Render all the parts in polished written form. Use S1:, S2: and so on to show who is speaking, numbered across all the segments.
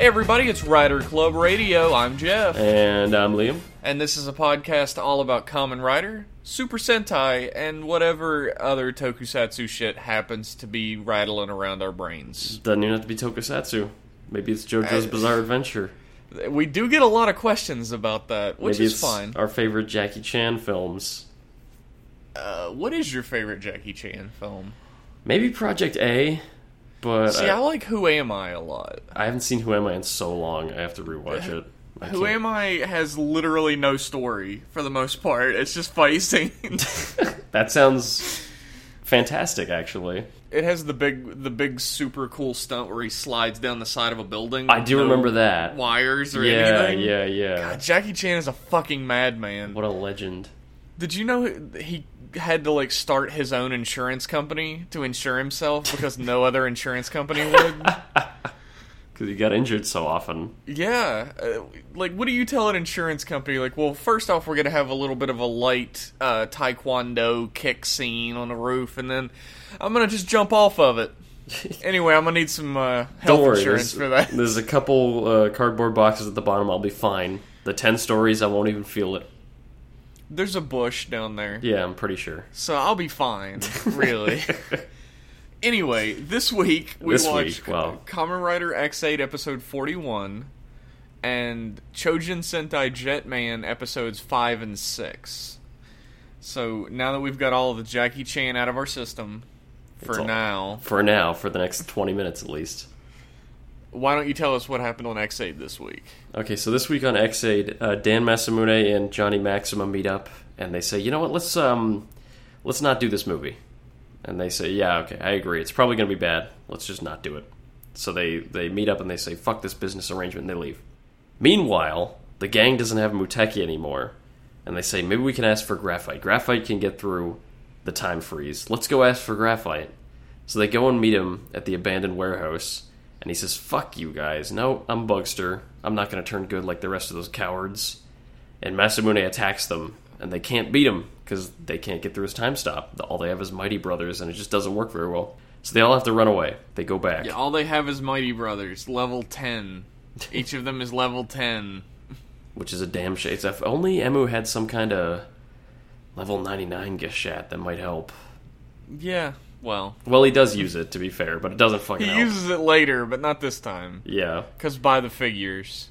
S1: Hey everybody, it's Rider Club Radio. I'm Jeff.
S2: And I'm Liam.
S1: And this is a podcast all about Kamen Rider, Super Sentai, and whatever other tokusatsu shit happens to be rattling around our brains.
S2: Doesn't even have to be tokusatsu. Maybe it's JoJo's Bizarre Adventure.
S1: We do get a lot of questions about that, which
S2: Maybe
S1: is
S2: it's
S1: fine.
S2: Our favorite Jackie Chan films.
S1: What is your favorite Jackie Chan film?
S2: Maybe Project A, but...
S1: See, I like Who Am I a lot.
S2: I haven't seen Who Am I in so long, I have to rewatch it.
S1: Who Am I has literally no story, for the most part. It's just fight scenes.
S2: That sounds fantastic, actually.
S1: It has the big super cool stunt where he slides down the side of a building.
S2: I do remember that.
S1: Wires or anything.
S2: Yeah.
S1: God, Jackie Chan is a fucking madman.
S2: What a legend.
S1: Did you know he had to start his own insurance company to insure himself because no other insurance company would?
S2: Because he got injured so often.
S1: Yeah. What do you tell an insurance company? Well, first off, we're going to have a little bit of a light taekwondo kick scene on the roof, and then I'm going to just jump off of it. Anyway, I'm going to need some health insurance for that.
S2: There's a couple cardboard boxes at the bottom. I'll be fine. The 10 stories, I won't even feel it.
S1: There's a bush down there.
S2: Yeah, I'm pretty sure.
S1: So I'll be fine, really. Anyway, this week we watched Kamen Rider X8 episode 41 and Chojin Sentai Jetman episodes 5 and 6. So now that we've got all of the Jackie Chan out of our system, for the next 20 minutes at least. Why don't you tell us what happened on X8 this week?
S2: Okay, so this week on X8, Dan Masamune and Johnny Maxima meet up, and they say, you know what, let's not do this movie. And they say, yeah, okay, I agree. It's probably going to be bad. Let's just not do it. So they meet up and they say, fuck this business arrangement, and they leave. Meanwhile, the gang doesn't have Muteki anymore, and they say, maybe we can ask for Graphite. Graphite can get through the time freeze. Let's go ask for Graphite. So they go and meet him at the abandoned warehouse, and he says, fuck you guys. No, I'm Bugster. I'm not going to turn good like the rest of those cowards. And Masamune attacks them, and they can't beat him because they can't get through his time stop. All they have is Mighty Brothers, and it just doesn't work very well. So they all have to run away. They go back.
S1: Yeah, all they have is Mighty Brothers, level 10. Each of them is level 10.
S2: Which is a damn shame. If only Emu had some kind of level 99 Geshat, that might help.
S1: Yeah. Well,
S2: he does use it, to be fair, but it doesn't fucking help.
S1: He uses it later, but not this time.
S2: Yeah.
S1: Because buy the figures.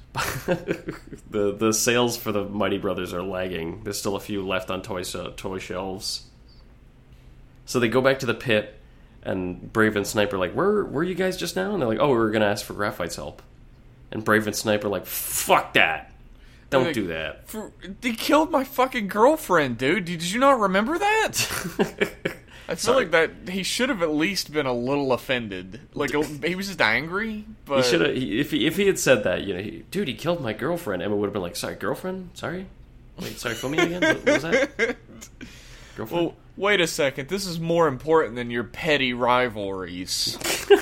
S2: The sales for the Mighty Brothers are lagging. There's still a few left on toy shelves. So they go back to the pit, and Brave and Sniper are like, where were you guys just now? And they're like, oh, we were going to ask for Graphite's help. And Brave and Sniper are like, fuck that. Don't do that.
S1: They killed my fucking girlfriend, dude. Did you not remember that? I feel like that he should have at least been a little offended. He was just angry. But
S2: he should have. If he had said that, dude, he killed my girlfriend. Emma would have been like, "Sorry, girlfriend. Sorry. Wait, sorry. Fill me again. What was that? Girlfriend."
S1: Well, wait a second. This is more important than your petty rivalries.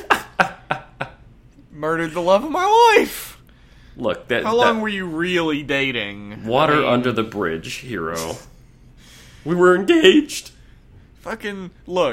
S1: Murdered the love of my life.
S2: Look,
S1: how long were you really dating?
S2: Water under the bridge, hero. We were engaged.
S1: Fucking look,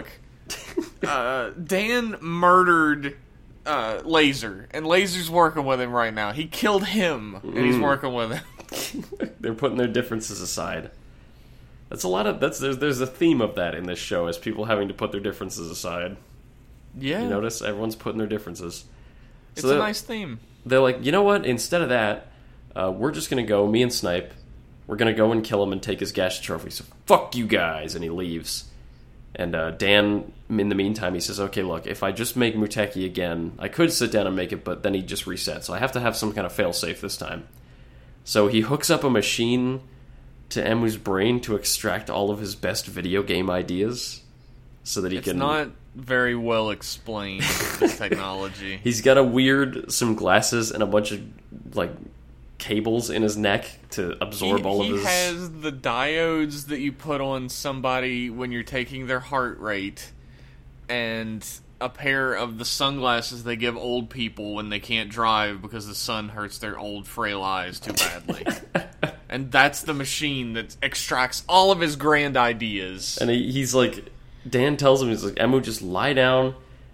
S1: Dan murdered Laser, and Laser's working with him right now. He killed him, and he's working with him.
S2: They're putting their differences aside. There's a theme of that in this show, is people having to put their differences aside.
S1: Yeah,
S2: you notice everyone's putting their differences.
S1: It's a nice theme.
S2: They're like, you know what? Instead of that, we're just gonna go. Me and Snipe, we're gonna go and kill him and take his Gash trophy. So fuck you guys, and he leaves. And Dan, in the meantime, he says, okay, look, if I just make Muteki again, I could sit down and make it, but then he'd just reset. So I have to have some kind of fail-safe this time. So he hooks up a machine to Emu's brain to extract all of his best video game ideas so that he can...
S1: It's not very well explained, this technology.
S2: He's got some glasses and a bunch of, cables in his neck to absorb all of his...
S1: He has the diodes that you put on somebody when you're taking their heart rate, and a pair of the sunglasses they give old people when they can't drive because the sun hurts their old, frail eyes too badly. And that's the machine that extracts all of his grand ideas.
S2: And he's like... Dan tells him, he's like, Emu, just lie down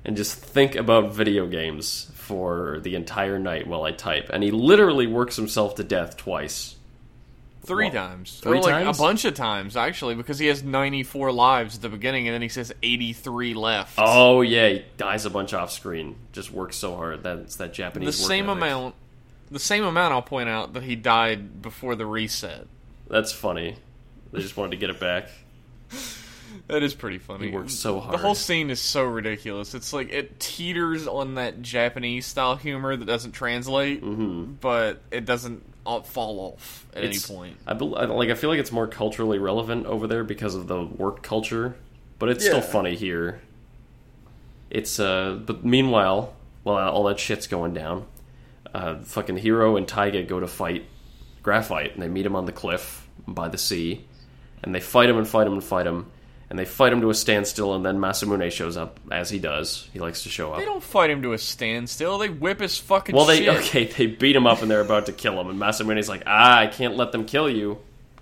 S2: and just think about video games for the entire night while I type. And he literally works himself to death twice.
S1: Three times.
S2: Three
S1: times? A bunch of times, actually, because he has 94 lives at the beginning, and then he says 83 left.
S2: Oh, yeah, he dies a bunch off screen. Just works so hard. That's that Japanese
S1: the same amount. The same amount, I'll point out, that he died before the reset.
S2: That's funny. They just wanted to get it back.
S1: That is pretty funny.
S2: He works so hard.
S1: The whole scene is so ridiculous. It's like, it teeters on that Japanese-style humor that doesn't translate, but it doesn't fall off at any point.
S2: I feel like it's more culturally relevant over there because of the work culture, but it's still funny here. It's but meanwhile, while all that shit's going down, fucking Hiro and Taiga go to fight Graphite, and they meet him on the cliff by the sea, and they fight him and fight him and fight him. And they fight him to a standstill, and then Masamune shows up, as he does. He likes to show up.
S1: They don't fight him to a standstill. They whip his fucking shit.
S2: They beat him up, and they're about to kill him. And Masamune's like, I can't let them kill you.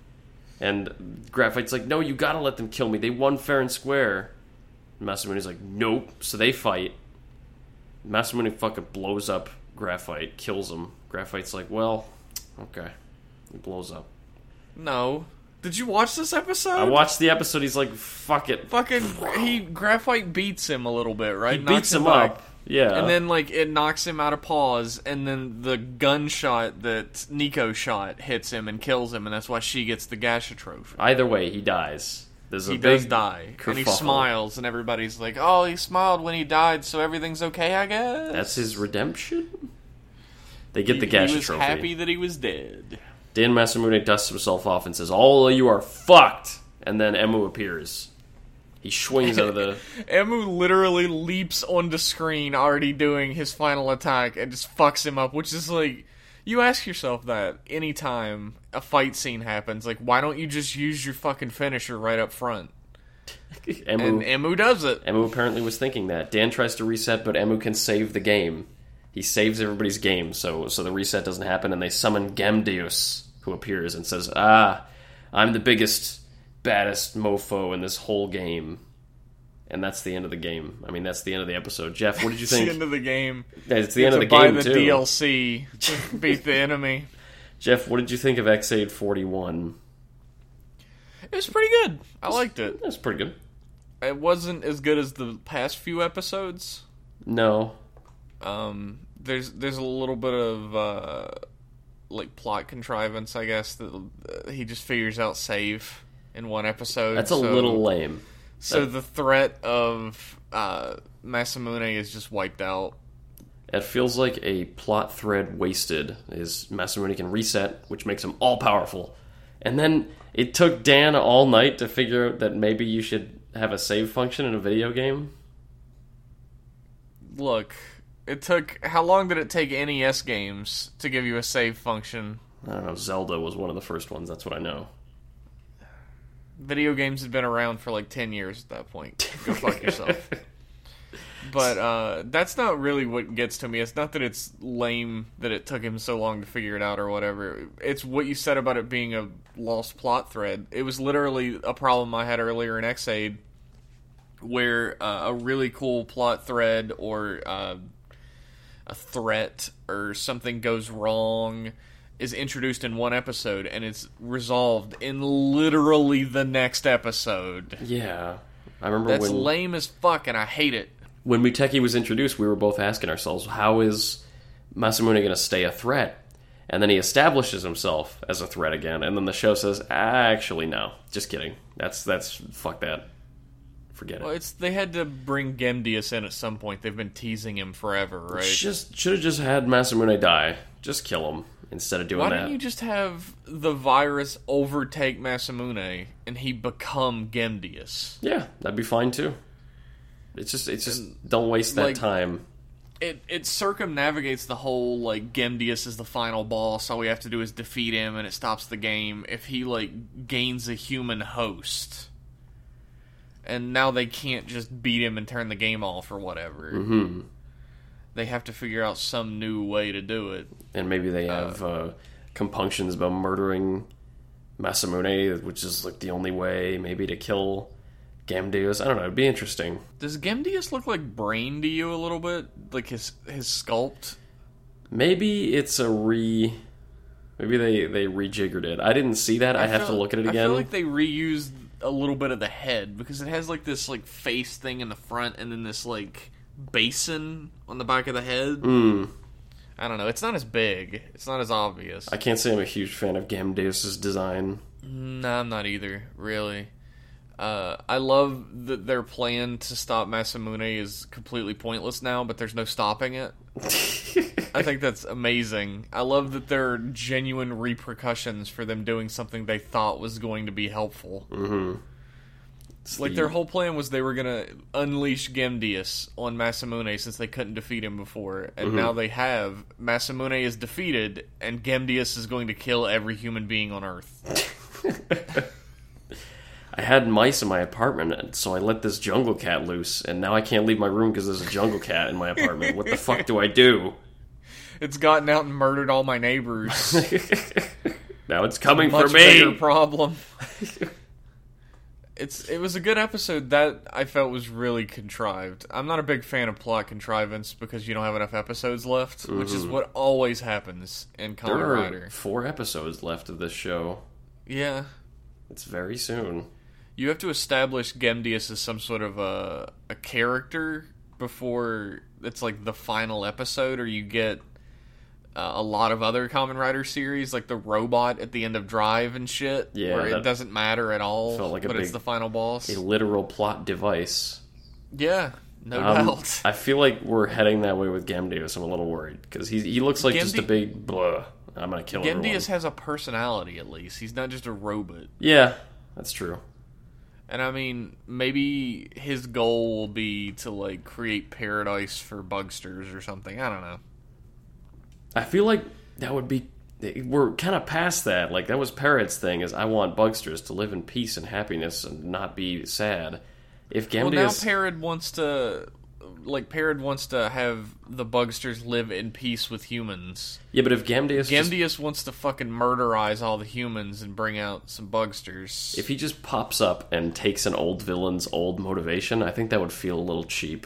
S2: And Graphite's like, no, you gotta let them kill me. They won fair and square. And Masamune's like, nope. So they fight. Masamune fucking blows up Graphite, kills him. Graphite's like, well, okay. He blows up.
S1: No. Did you watch this episode?
S2: I watched the episode. He's like, fuck it.
S1: Graphite beats him a little bit, right?
S2: He beats him up. Yeah.
S1: And then, it knocks him out of pause, and then the gunshot that Nico shot hits him and kills him, and that's why she gets the Gasha trophy.
S2: Either way, he dies.
S1: He does die. And he smiles, and everybody's like, oh, he smiled when he died, so everything's okay, I guess?
S2: That's his redemption? They get the Gasha trophy. He was
S1: happy that he was dead.
S2: Dan Masamune dusts himself off and says, all of you are fucked! And then Emu appears. He swings out of the...
S1: Emu literally leaps onto screen, already doing his final attack, and just fucks him up, which is like... You ask yourself that anytime a fight scene happens, like, why don't you just use your fucking finisher right up front? And Emu does it.
S2: Emu apparently was thinking that. Dan tries to reset, but Emu can save the game. He saves everybody's game, so the reset doesn't happen, and they summon Gamdeus, who appears and says, I'm the biggest, baddest mofo in this whole game. And that's the end of the game. I mean, that's the end of the episode. Jeff, what did you think?
S1: It's the end of the game.
S2: It's the end of the game,
S1: too. Buy the DLC to beat the enemy.
S2: Jeff, what did you think of X-Aid 41?
S1: It was pretty good. I liked it.
S2: It was pretty good.
S1: It wasn't as good as the past few episodes.
S2: No.
S1: There's a little bit of plot contrivance, I guess, that he just figures out save in one episode.
S2: That's a little lame.
S1: So the threat of Masamune is just wiped out.
S2: It feels like a plot thread wasted. Is Masamune can reset, which makes him all powerful, and then it took Dan all night to figure out that maybe you should have a save function in a video game.
S1: Look. How long did it take NES games to give you a save function?
S2: I don't know, Zelda was one of the first ones, that's what I know.
S1: Video games had been around for 10 years at that point. Go fuck yourself. But that's not really what gets to me. It's not that it's lame that it took him so long to figure it out or whatever. It's what you said about it being a lost plot thread. It was literally a problem I had earlier in X-Aid, where a really cool plot thread or... a threat or something goes wrong is introduced in one episode and it's resolved in literally the next episode.
S2: Yeah. I remember
S1: That's lame as fuck and I hate it.
S2: When Muteki was introduced, we were both asking ourselves, how is Masamune going to stay a threat? And then he establishes himself as a threat again, and then the show says, actually, no. Just kidding. That's fuck that. Forget it.
S1: Well, they had to bring Gamdeus in at some point. They've been teasing him forever, right?
S2: Should have just had Masamune die. Just kill him instead of doing that.
S1: Why didn't you just have the virus overtake Masamune and he become Gamdeus?
S2: Yeah, that'd be fine too. It's just don't waste that time.
S1: It circumnavigates the whole Gamdeus is the final boss. All we have to do is defeat him and it stops the game. If he gains a human host. And now they can't just beat him and turn the game off or whatever.
S2: Mm-hmm.
S1: They have to figure out some new way to do it.
S2: And maybe they have compunctions about murdering Masamune, which is the only way maybe to kill Gamdeus. I don't know. It'd be interesting.
S1: Does Gamdeus look like Brain to you a little bit? Like his sculpt?
S2: Maybe it's maybe they rejiggered it. I didn't see that. I have to look at it again.
S1: I feel like they reused a little bit of the head because it has like this like face thing in the front and then this like basin on the back of the head. I don't know. It's not as big. It's not as obvious.
S2: I can't say I'm a huge fan of Gamdeus' design.
S1: No, I'm not either, really. I love that their plan to stop Masamune is completely pointless now, but there's no stopping it. I think that's amazing. I love that there are genuine repercussions for them doing something they thought was going to be helpful. Like, their whole plan was they were going to unleash Gamdeus on Masamune since they couldn't defeat him before. And now they have. Masamune is defeated, and Gamdeus is going to kill every human being on Earth.
S2: I had mice in my apartment, so I let this jungle cat loose, and now I can't leave my room because there's a jungle cat in my apartment. What the fuck do I do?
S1: It's gotten out and murdered all my neighbors.
S2: Now it's coming for me.
S1: Much bigger problem. It was a good episode that I felt was really contrived. I'm not a big fan of plot contrivance because you don't have enough episodes left, which is what always happens in Kamen Rider.
S2: There are 4 episodes left of this show.
S1: Yeah.
S2: It's very soon.
S1: You have to establish Gamdeus as some sort of a character before it's like the final episode, or you get a lot of other Kamen Rider series, like the robot at the end of Drive and shit, where it doesn't matter at all, but it's the final boss.
S2: A literal plot device.
S1: Yeah, no doubt.
S2: I feel like we're heading that way with Gamdeus. I'm a little worried, because he looks like just a big blah. I'm gonna kill everyone.
S1: Gamdeus has a personality, at least. He's not just a robot.
S2: Yeah, that's true.
S1: And I mean, maybe his goal will be to, like, create paradise for bugsters or something. I don't know.
S2: I feel like that would be... We're kind of past that. Like, that was Parrot's thing, is I want bugsters to live in peace and happiness and not be sad. If Gamdeus...
S1: Well, now Parrot wants to... Like, Parrot wants to have the bugsters live in peace with humans.
S2: Yeah, but if Gamdeus
S1: wants to fucking murderize all the humans and bring out some bugsters.
S2: If he just pops up and takes an old villain's old motivation, I think that would feel a little cheap.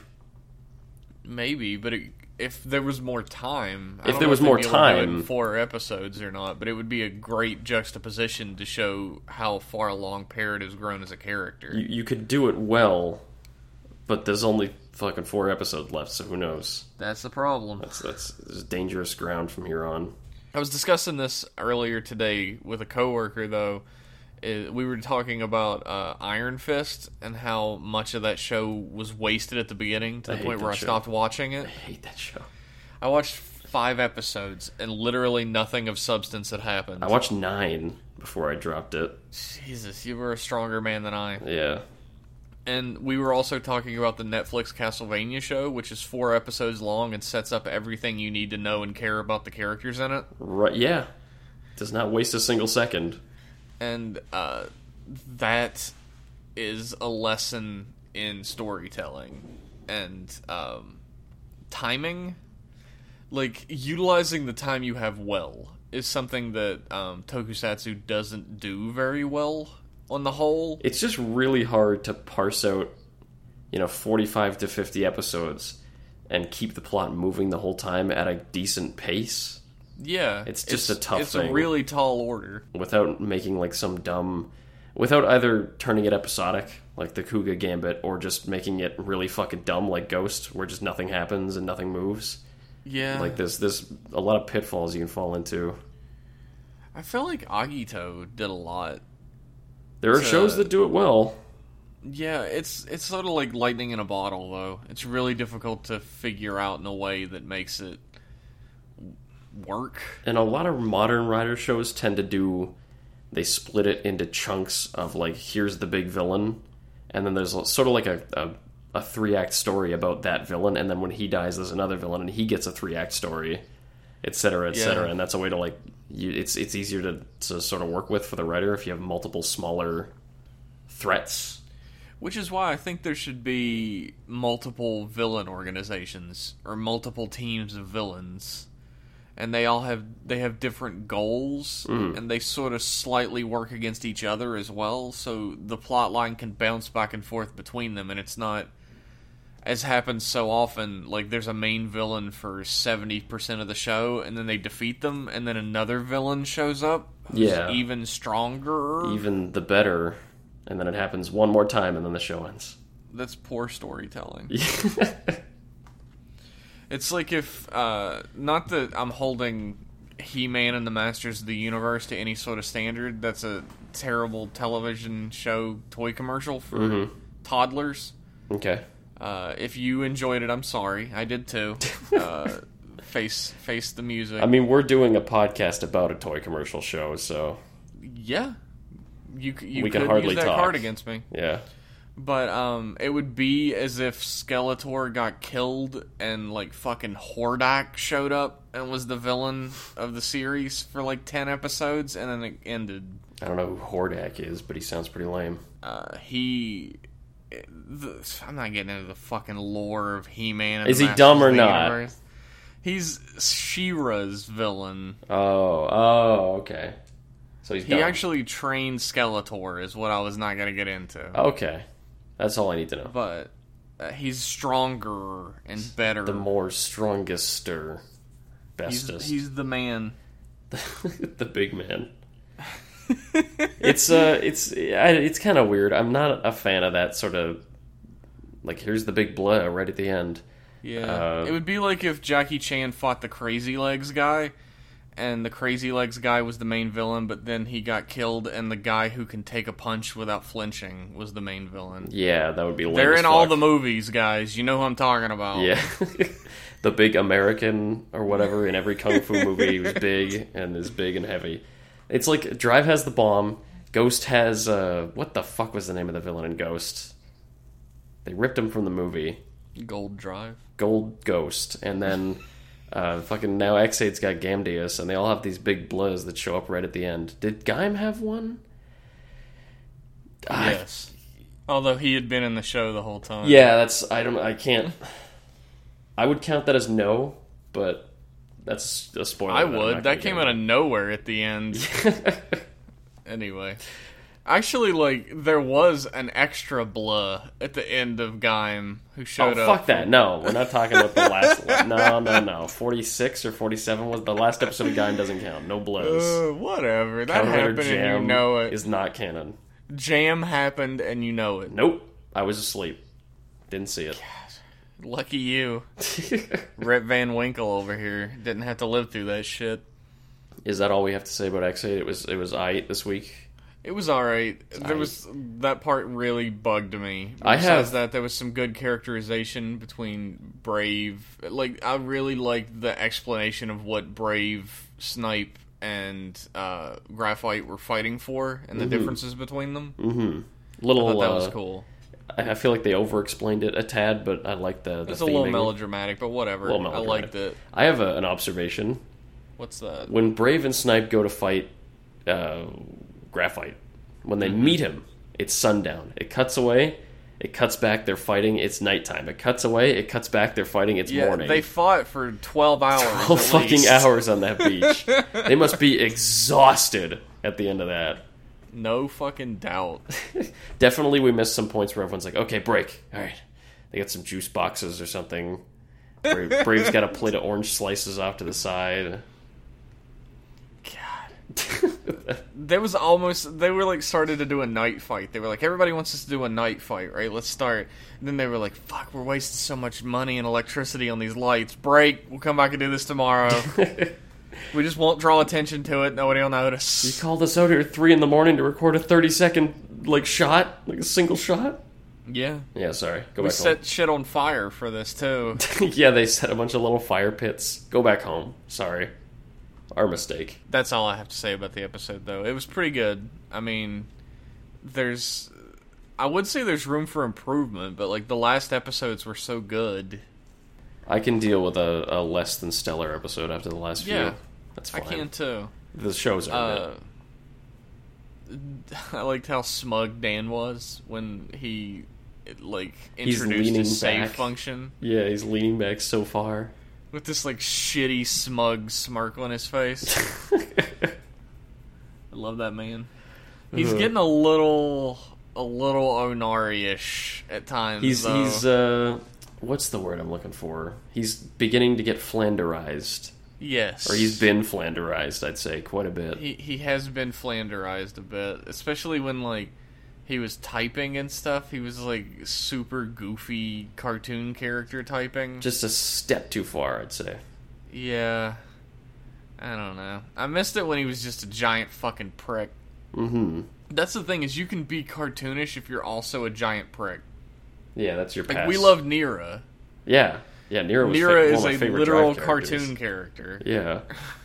S1: Maybe, but if there was more time...
S2: If there was more time...
S1: 4 episodes or not, but it would be a great juxtaposition to show how far along Parrot has grown as a character.
S2: You could do it well, but there's only... fucking 4 episodes left, so who knows?
S1: That's the problem.
S2: That's dangerous ground from here on.
S1: I was discussing this earlier today with a coworker, though. We were talking about Iron Fist and how much of that show was wasted at the beginning to the point where I stopped watching it.
S2: I hate that show.
S1: I watched 5 episodes and literally nothing of substance had happened.
S2: I watched 9 before I dropped it.
S1: Jesus, you were a stronger man than I.
S2: Yeah.
S1: And we were also talking about the Netflix Castlevania show, which is 4 episodes long and sets up everything you need to know and care about the characters in it.
S2: Right, yeah. Does not waste a single second.
S1: And that is a lesson in storytelling. And timing. Like, utilizing the time you have well is something that Tokusatsu doesn't do very well. On the whole,
S2: it's just really hard to parse out, 45 to 50 episodes and keep the plot moving the whole time at a decent pace.
S1: Yeah.
S2: It's just a tough thing.
S1: It's a really tall order.
S2: Without making, like, without either turning it episodic, like the Kuga Gambit, or just making it really fucking dumb, like Ghost, where just nothing happens and nothing moves.
S1: Yeah.
S2: Like, there's a lot of pitfalls you can fall into.
S1: I feel like Agito did a lot.
S2: There are shows that do it well.
S1: Yeah, it's sort of like lightning in a bottle, though. It's really difficult to figure out in a way that makes it work. And
S2: a lot of modern Rider shows tend to they split it into chunks of, like, here's the big villain, and then there's sort of like a 3-act story about that villain, and then when he dies, there's another villain, and he gets a 3-act story, etc., etc., and that's a way to, like, it's easier to sort of work with for the writer if you have multiple smaller threats.
S1: Which is why I think there should be multiple villain organizations or multiple teams of villains, and they have different goals, and they sort of slightly work against each other as well, so the plot line can bounce back and forth between them, and it's not, as happens so often, like there's a main villain for 70% of the show, and then they defeat them, and then another villain shows up who's even stronger.
S2: Even the better, and then it happens one more time, and then the show ends.
S1: That's poor storytelling. It's like if, not that I'm holding He-Man and the Masters of the Universe to any sort of standard, that's a terrible television show toy commercial for toddlers.
S2: Okay.
S1: If you enjoyed it, I'm sorry. I did too. Face the music.
S2: I mean, we're doing a podcast about a toy commercial show, so...
S1: Yeah. You
S2: we
S1: could
S2: can hardly
S1: use that
S2: talk.
S1: card against me.
S2: Yeah.
S1: But, it would be as if Skeletor got killed and, like, fucking Hordak showed up and was the villain of the series for, like, 10 episodes, and then it ended.
S2: I don't know who Hordak is, but he sounds pretty lame. I'm
S1: not getting into the fucking lore of He-Man.
S2: Is he dumb or not?
S1: Universe. He's She-Ra's villain.
S2: Oh, okay. So he
S1: actually trained Skeletor, is what I was not going to get into.
S2: Okay. That's all I need to know.
S1: But he's stronger and better.
S2: The more strongest or bestest.
S1: He's the man.
S2: The big man. It's kind of weird. I'm not a fan of that sort of, like, here's the big blah right at the end.
S1: Yeah. It would be like if Jackie Chan fought the Crazy Legs guy, and the Crazy Legs guy was the main villain, but then he got killed, and the guy who can take a punch without flinching was the main villain.
S2: Yeah, that would be lame.
S1: They're in all the movies, guys. You know who I'm talking about.
S2: Yeah. The big American or whatever in every kung fu movie who's big and is big and heavy. It's like Drive has the bomb. Ghost has what the fuck was the name of the villain in Ghost? They ripped him from the movie.
S1: Gold Drive.
S2: Gold Ghost, and then fucking now X8's got Gamdius, and they all have these big blurs that show up right at the end. Did Gaim have one?
S1: Yes. Although he had been in the show the whole time.
S2: Yeah, I can't. I would count that as no, but that's a spoiler.
S1: I would. That came out of nowhere at the end. Anyway. Actually, like, there was an extra blah at the end of Gaim who showed up.
S2: Oh, fuck that. No, we're not talking about the last one. No. 46 or 47 was the last episode of Gaim doesn't count. No blows.
S1: Whatever. That happened and you know it.
S2: Is not canon.
S1: Jam happened and you know it.
S2: Nope. I was asleep. Didn't see it.
S1: God, lucky you. Rip Van Winkle over here. Didn't have to live through that shit.
S2: Is that all we have to say about X8? It was aight this week.
S1: It was alright. That part really bugged me. Besides that, there was some good characterization between Brave. Like, I really liked the explanation of what Brave, Snipe, and Graphite were fighting for, and the differences between them.
S2: Mm-hmm.
S1: I thought that was cool.
S2: I feel like they over-explained it a tad, but I like the
S1: It's
S2: theming.
S1: a little melodramatic, but whatever. I liked it.
S2: I have an observation.
S1: What's that?
S2: When Brave and Snipe go to fight Graphite, when they meet him, it's sundown. It cuts away, it cuts back, they're fighting, it's nighttime. It cuts away, it cuts back, they're fighting, it's morning.
S1: They fought for 12 hours
S2: 12 fucking hours on that beach. They must be exhausted at the end of that.
S1: No fucking doubt.
S2: Definitely we missed some points where everyone's like, okay, break. Alright. They got some juice boxes or something. Brave's got a plate of orange slices off to the side.
S1: They were like started to do a night fight. They were like, everybody wants us to do a night fight, right? Let's start. And then they were like, fuck, we're wasting so much money and electricity on these lights. Break. We'll come back and do this tomorrow. We just won't draw attention to it. Nobody will notice.
S2: You called us out here at 3 a.m. to record a 30-second shot, like a single shot.
S1: Yeah.
S2: Yeah. Sorry. Go back home.
S1: We set shit on fire for this too.
S2: Yeah, they set a bunch of little fire pits. Go back home. Sorry. Our mistake.
S1: That's all I have to say about the episode, though. It was pretty good. I mean, I would say there's room for improvement, but like the last episodes were so good.
S2: I can deal with a less than stellar episode after the last few.
S1: Yeah,
S2: that's fine.
S1: I can too.
S2: The shows are good.
S1: I liked how smug Dan was when he introduced his save function.
S2: Yeah, he's leaning back so far.
S1: With this, like, shitty, smug smirk on his face. I love that man. He's getting a little Onari-ish at times.
S2: He's what's the word I'm looking for? He's beginning to get Flanderized.
S1: Yes.
S2: Or he's been Flanderized, I'd say, quite a bit.
S1: He has been Flanderized a bit, especially when, like, he was typing and stuff. He was, like, super goofy cartoon character typing.
S2: Just a step too far, I'd say.
S1: Yeah. I don't know. I missed it when he was just a giant fucking prick.
S2: Mm-hmm.
S1: That's the thing, is you can be cartoonish if you're also a giant prick.
S2: Yeah, that's your pass.
S1: Like, we love Nira.
S2: Yeah. Yeah, Nira
S1: is a literal cartoon character.
S2: Yeah.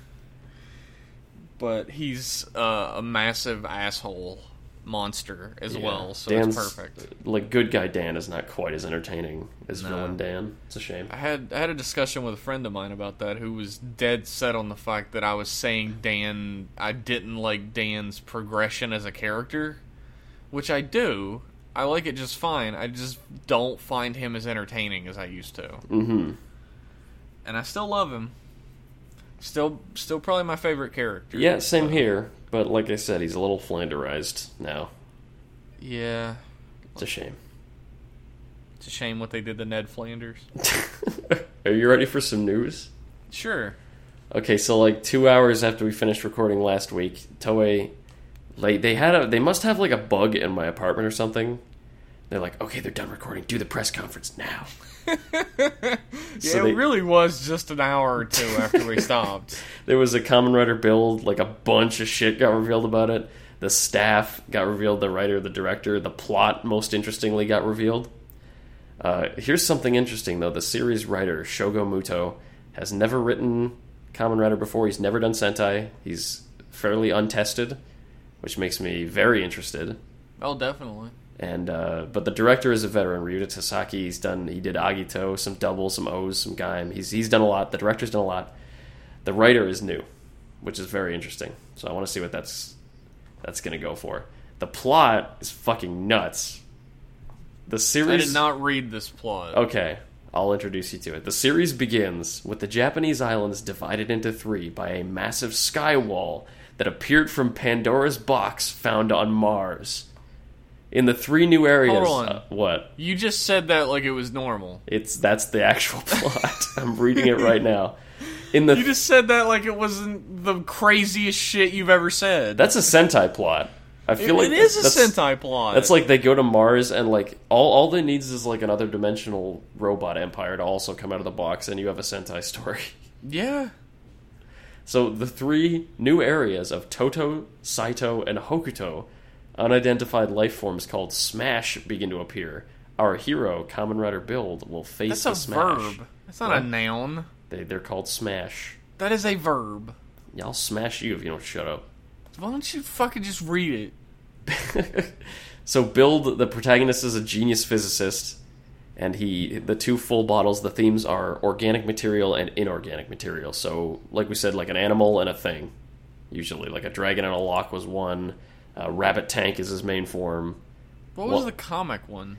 S1: But he's a massive asshole monster as well, so
S2: Dan's,
S1: it's perfect.
S2: Like, good guy Dan is not quite as entertaining as villain Dan. It's a shame.
S1: I had a discussion with a friend of mine about that who was dead set on the fact that I was saying I didn't like Dan's progression as a character, which I do. I like it just fine. I just don't find him as entertaining as I used to.
S2: Mm-hmm.
S1: And I still love him. Still probably my favorite character.
S2: Yeah, same here. But like I said, he's a little Flanderized now.
S1: Yeah.
S2: It's a shame.
S1: It's a shame what they did to Ned Flanders.
S2: Are you ready for some news?
S1: Sure.
S2: Okay, so like 2 hours after we finished recording last week, Toei, like they must have like a bug in my apartment or something. They're like, okay, they're done recording. Do the press conference now.
S1: So it really was just an hour or two after we stopped.
S2: There was a Kamen Rider build, like a bunch of shit got revealed about it. The staff got revealed, the writer, the director, the plot, most interestingly, got revealed. Here's something interesting, though. The series writer, Shogo Muto, has never written Kamen Rider before. He's never done Sentai. He's fairly untested, which makes me very interested.
S1: Oh, definitely.
S2: And but the director is a veteran, Ryuta Tasaki. He did Agito, some doubles, some O's, some Gaim. He's done a lot. The director's done a lot. The writer is new, which is very interesting. So I want to see what that's going to go for. The plot is fucking nuts. The series...
S1: I did not read this plot.
S2: Okay, I'll introduce you to it. The series begins with the Japanese islands divided into 3 by a massive sky wall that appeared from Pandora's box found on Mars. In the 3 new areas...
S1: Hold on.
S2: What?
S1: You just said that like it was normal.
S2: That's the actual plot. I'm reading it right now. You
S1: just said that like it wasn't the craziest shit you've ever said.
S2: That's a Sentai plot. I feel like
S1: it is a Sentai plot.
S2: That's like they go to Mars and like all they needs is like another dimensional robot empire to also come out of the box, and you have a Sentai story.
S1: Yeah.
S2: So the 3 new areas of Toto, Saito, and Hokuto, unidentified life forms called Smash, begin to appear. Our hero, Kamen Rider Build, will face the Smash.
S1: That's a verb. That's not a noun.
S2: They're called Smash.
S1: That is a verb.
S2: Yeah, I'll smash you if you don't shut up.
S1: Why don't you fucking just read
S2: it? So Build, the protagonist, is a genius physicist, and the 2 full bottles, the themes are organic material and inorganic material. So, like we said, like an animal and a thing. Usually, like a dragon and a lock was one. Rabbit Tank is his main form.
S1: What was the comic one?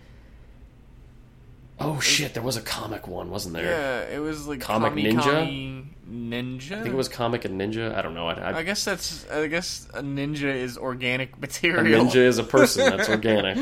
S2: Oh shit, there was a comic one, wasn't there?
S1: Yeah, it was like
S2: Comic Ninja?
S1: Ninja?
S2: I think it was Comic and Ninja. I don't know.
S1: I guess a ninja is organic material.
S2: A ninja is a person that's organic.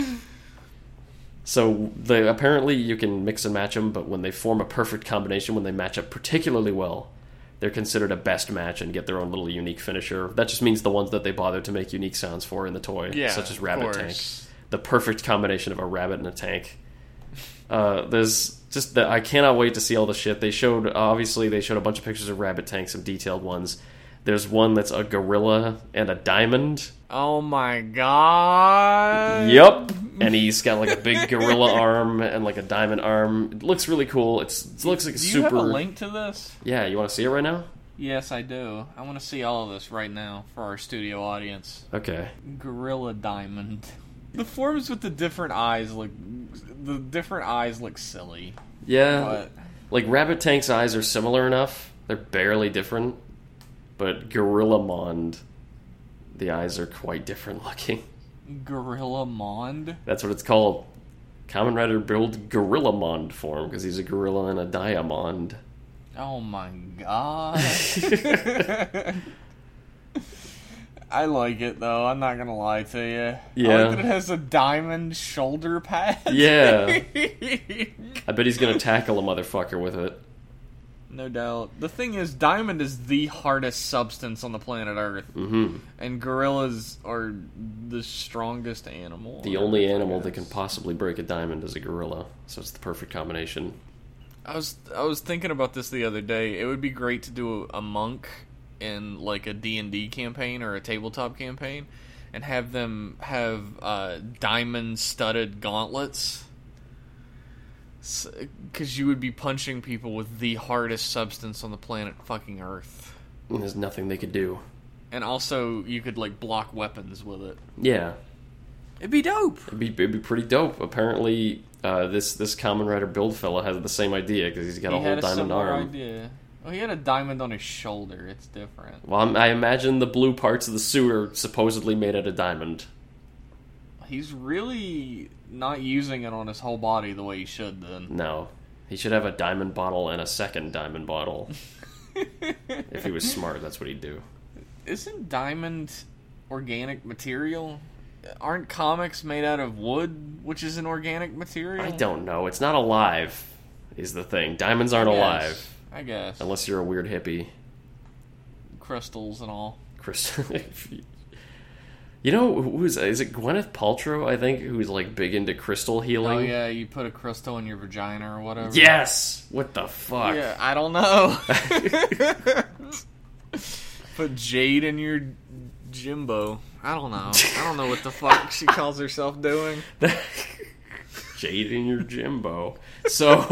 S2: So apparently you can mix and match them, but when they form a perfect combination, when they match up particularly well, they're considered a best match and get their own little unique finisher. That just means the ones that they bother to make unique sounds for in the toy, such as Rabbit Tank. The perfect combination of a rabbit and a tank. There's just that I cannot wait to see all the shit they showed. Obviously, they showed a bunch of pictures of Rabbit Tank, some detailed ones. There's one that's a gorilla and a diamond.
S1: Oh my god!
S2: Yep, and he's got like a big gorilla arm and like a diamond arm. It looks really cool. It looks like super.
S1: Do you have a link to this?
S2: Yeah, you want to see it right now?
S1: Yes, I do. I want to see all of this right now for our studio audience.
S2: Okay.
S1: Gorilla diamond. The forms with the different eyes look silly.
S2: Yeah,
S1: but
S2: like Rabbit Tank's eyes are similar enough; they're barely different. But Gorillamon, the eyes are quite different looking.
S1: Gorillamon?
S2: That's what it's called. Kamen Rider Build Gorillamon form because he's a gorilla and a diamond.
S1: Oh my god. I like it, though. I'm not gonna lie to you.
S2: Yeah.
S1: I like that it has a diamond shoulder pad.
S2: Yeah. I bet he's gonna tackle a motherfucker with it.
S1: No doubt. The thing is, diamond is the hardest substance on the planet Earth.
S2: Mm-hmm.
S1: And gorillas are the strongest animal.
S2: The only animal that can possibly break a diamond is a gorilla. So it's the perfect combination.
S1: I was thinking about this the other day. It would be great to do a monk in like a D&D campaign or a tabletop campaign and have them have diamond-studded gauntlets. Because you would be punching people with the hardest substance on the planet fucking Earth.
S2: And there's nothing they could do.
S1: And also, you could, like, block weapons with it.
S2: Yeah.
S1: It'd be dope.
S2: It'd be pretty dope. Apparently, this Kamen Rider build fella has the same idea, because he's got a whole diamond arm.
S1: Idea. Well, he had a diamond on his shoulder. It's different.
S2: Well, I imagine the blue parts of the suit are supposedly made out of diamond.
S1: He's really not using it on his whole body the way he should, then.
S2: No. He should have a diamond bottle and a second diamond bottle. If he was smart, that's what he'd do.
S1: Isn't diamond organic material? Aren't comics made out of wood, which is an organic material?
S2: I don't know. It's not alive, is the thing. Diamonds aren't alive.
S1: I guess.
S2: Unless you're a weird hippie.
S1: Crystals and all.
S2: You know, is it Gwyneth Paltrow, I think, who's, like, big into crystal healing?
S1: Oh, yeah, you put a crystal in your vagina or whatever.
S2: Yes! What the fuck?
S1: Yeah, I don't know. Put jade in your Jimbo. I don't know. I don't know what the fuck she calls herself doing.
S2: Jade in your Jimbo. So...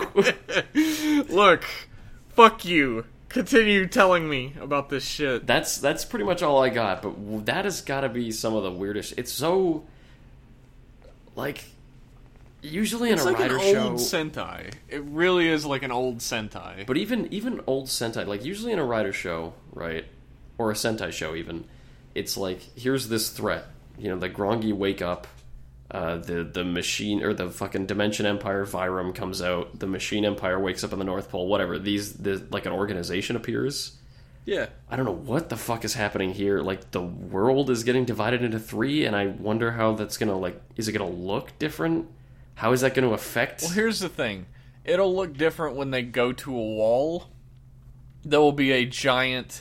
S1: Look, fuck you. Continue telling me about this shit.
S2: That's pretty much all I got, but that has got to be some of the weirdest. It's so, like, usually in a
S1: like
S2: Rider
S1: an
S2: show,
S1: old Sentai. It really is like an old Sentai.
S2: But even old Sentai, like usually in a Rider show, right, or a Sentai show, even, it's like here's this threat. You know, the Grongi wake up. The machine or the fucking Dimension Empire Vyram comes out. The Machine Empire wakes up on the North Pole. Whatever. Like an organization appears.
S1: Yeah.
S2: I don't know what the fuck is happening here. Like the world is getting divided into 3, and I wonder how that's gonna is it gonna look different? How is that gonna affect?
S1: Well, here's the thing. It'll look different when they go to a wall. There will be a giant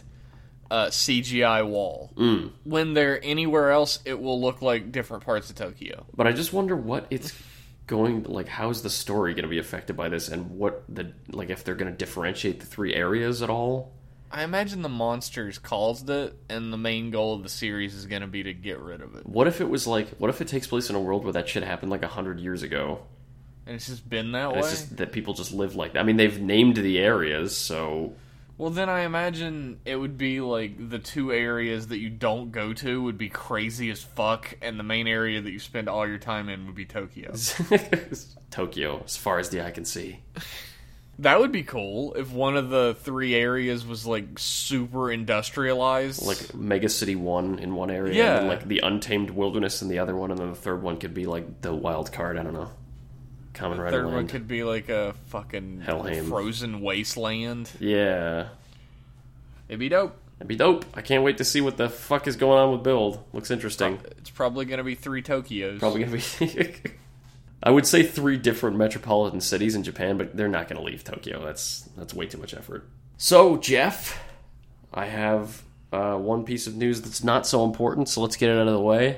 S1: CGI wall. When they're anywhere else, it will look like different parts of Tokyo.
S2: But I just wonder what it's going like. How is the story going to be affected by this, and what if they're going to differentiate the 3 areas at all?
S1: I imagine the monsters caused it, and the main goal of the series is going to be to get rid of it.
S2: What if it was what if it takes place in a world where that shit happened 100 years ago?
S1: And it's just been that way?
S2: It's just that people just live like that. I mean, they've named the areas, so...
S1: Well, then I imagine it would be the 2 areas that you don't go to would be crazy as fuck, and the main area that you spend all your time in would be Tokyo.
S2: Tokyo, as far as the eye can see.
S1: That would be cool if one of the 3 areas was super industrialized.
S2: Like Mega City 1 in one area,
S1: yeah.
S2: And then the Untamed Wilderness in the other one, and then the third one could be the wild card, I don't know. Kamen Rider Land. The third one
S1: could be a fucking
S2: Helheim.
S1: Frozen wasteland.
S2: Yeah.
S1: It'd be dope.
S2: It'd be dope. I can't wait to see what the fuck is going on with Build. Looks interesting.
S1: It's probably going to be 3 Tokyos.
S2: Probably going to be... I would say 3 different metropolitan cities in Japan, but they're not going to leave Tokyo. That's way too much effort. So, Jeff, I have one piece of news that's not so important, so let's get it out of the way.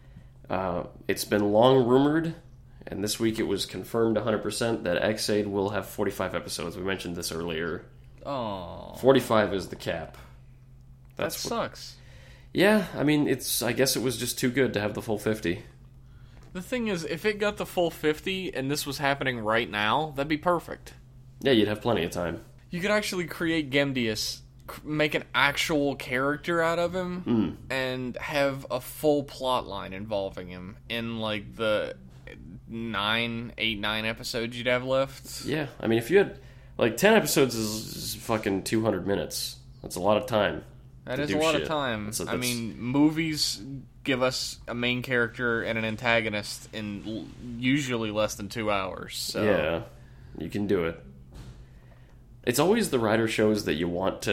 S2: It's been long rumored... And this week it was confirmed 100% that Ex-Aid will have 45 episodes. We mentioned this earlier.
S1: Oh.
S2: 45 is the cap.
S1: That sucks.
S2: Yeah, I mean, I guess it was just too good to have the full 50.
S1: The thing is, if it got the full 50 and this was happening right now, that'd be perfect.
S2: Yeah, you'd have plenty of time.
S1: You could actually create Gemdius, make an actual character out of him, and have a full plot line involving him in, the... 9 episodes you'd have left.
S2: Yeah, I mean, if you had 10 episodes is fucking 200 minutes. That's a lot of time.
S1: That is a lot of time. I mean, movies give us a main character and an antagonist in usually less than 2 hours. So.
S2: Yeah, you can do it. It's always the Rider shows that you want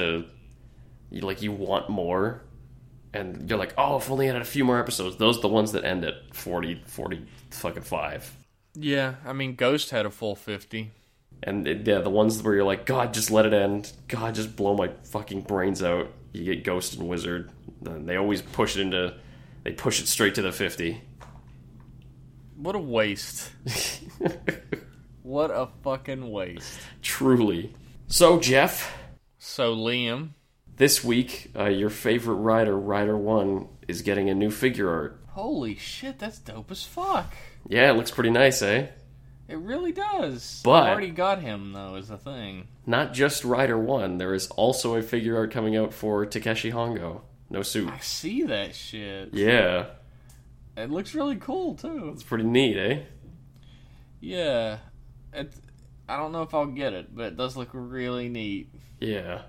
S2: more, and you're like, oh, if only I had a few more episodes. Those are the ones that end at 40 fucking 5.
S1: Yeah, I mean, Ghost had a full 50.
S2: And the ones where you're like, God, just let it end. God, just blow my fucking brains out. You get Ghost and Wizard. Then they always push it straight to the 50.
S1: What a waste. What a fucking waste.
S2: Truly. So, Jeff.
S1: So, Liam.
S2: This week, your favorite Rider, Rider 1, is getting a new figure art.
S1: Holy shit, that's dope as fuck.
S2: Yeah, it looks pretty nice, eh?
S1: It really does.
S2: But
S1: I already got him, though, is the thing.
S2: Not just Rider 1. There is also a figure art coming out for Takeshi Hongo. No suit.
S1: I see that shit.
S2: Yeah.
S1: It looks really cool, too.
S2: It's pretty neat, eh?
S1: Yeah. I don't know if I'll get it, but it does look really neat.
S2: Yeah.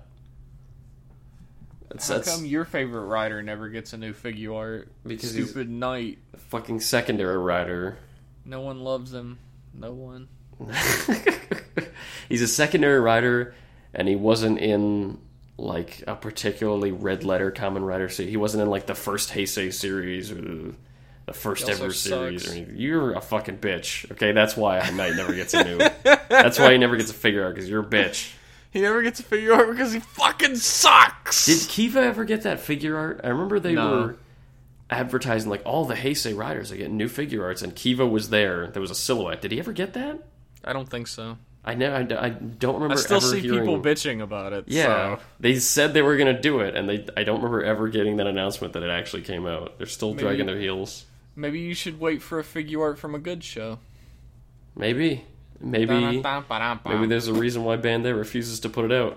S1: How come your favorite Rider never gets a new figure art?
S2: Because
S1: Stupid Knight.
S2: A fucking secondary Rider.
S1: No one loves him. No one.
S2: He's a secondary Rider, and he wasn't in like a particularly red letter Kamen Rider series. He wasn't in like the first Heisei series or the first ever series. Or anything. You're a fucking bitch. Okay, that's why Knight never gets a new. That's why he never gets a figure art, because you're a bitch.
S1: He never gets a figure art because he fucking sucks.
S2: Did Kiva ever get that figure art? I remember they were advertising like all the Heisei Riders are getting new figure arts, and Kiva was there. There was a silhouette. Did he ever get that?
S1: I don't think so.
S2: I don't remember.
S1: I still
S2: ever
S1: see
S2: hearing
S1: people bitching about it.
S2: Yeah,
S1: so.
S2: They said they were going to do it, and I don't remember ever getting that announcement that it actually came out. They're still dragging their heels.
S1: Maybe you should wait for a figure art from a good show.
S2: Maybe there's a reason why Bandai refuses to put it out.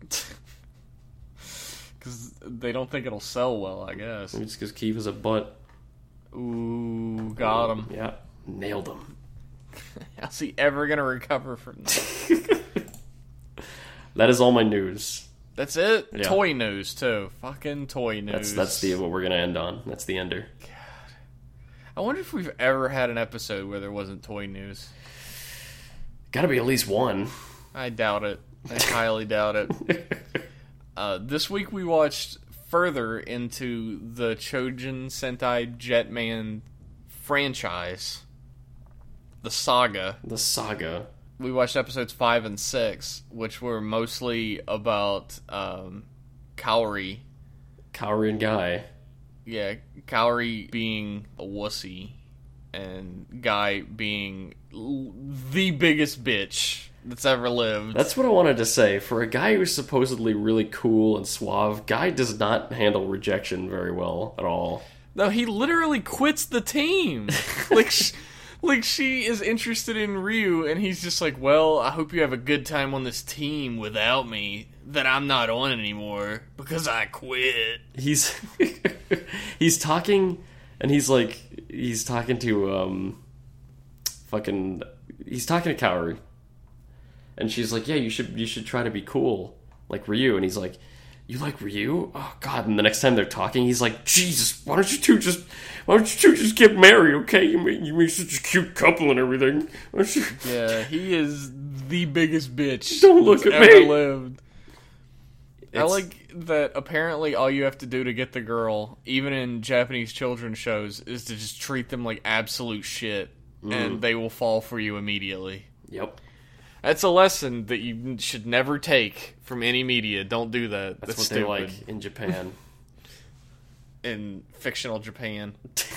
S1: Because they don't think it'll sell well, I guess.
S2: Maybe it's because Kiva's a butt.
S1: Ooh, got him.
S2: Yeah, nailed him.
S1: How's he ever going to recover from that?
S2: That is all my news.
S1: That's it?
S2: Yeah.
S1: Toy news, too. Fucking toy news.
S2: That's what we're going to end on. That's the ender.
S1: God. I wonder if we've ever had an episode where there wasn't toy news.
S2: Gotta be at least one.
S1: I doubt it. I highly doubt it. This week we watched further into the Chojin Sentai Jetman franchise. The saga. We watched episodes 5 and 6, which were mostly about Kaori.
S2: Kaori and Guy.
S1: Yeah, Kaori being a wussy, and Guy being the biggest bitch that's ever lived.
S2: That's what I wanted to say. For a guy who's supposedly really cool and suave, Guy does not handle rejection very well at all.
S1: No, he literally quits the team. Like she is interested in Ryu, and he's just like, well, I hope you have a good time on this team without me, that I'm not on anymore, because I quit.
S2: He's talking, and he's talking to, he's talking to Kaori. And she's like, yeah, you should try to be cool, like Ryu. And he's like, you like Ryu? Oh God! And the next time they're talking, he's like, Jesus, why don't you two just get married? Okay, you make such a cute couple and everything.
S1: Yeah, he is the biggest bitch.
S2: Don't look at
S1: ever
S2: me.
S1: Lived. I like that. Apparently, all you have to do to get the girl, even in Japanese children's shows, is to just treat them like absolute shit, and they will fall for you immediately.
S2: Yep.
S1: That's a lesson that you should never take from any media. Don't do that.
S2: That's what
S1: stupid.
S2: they like in Japan.
S1: In fictional Japan.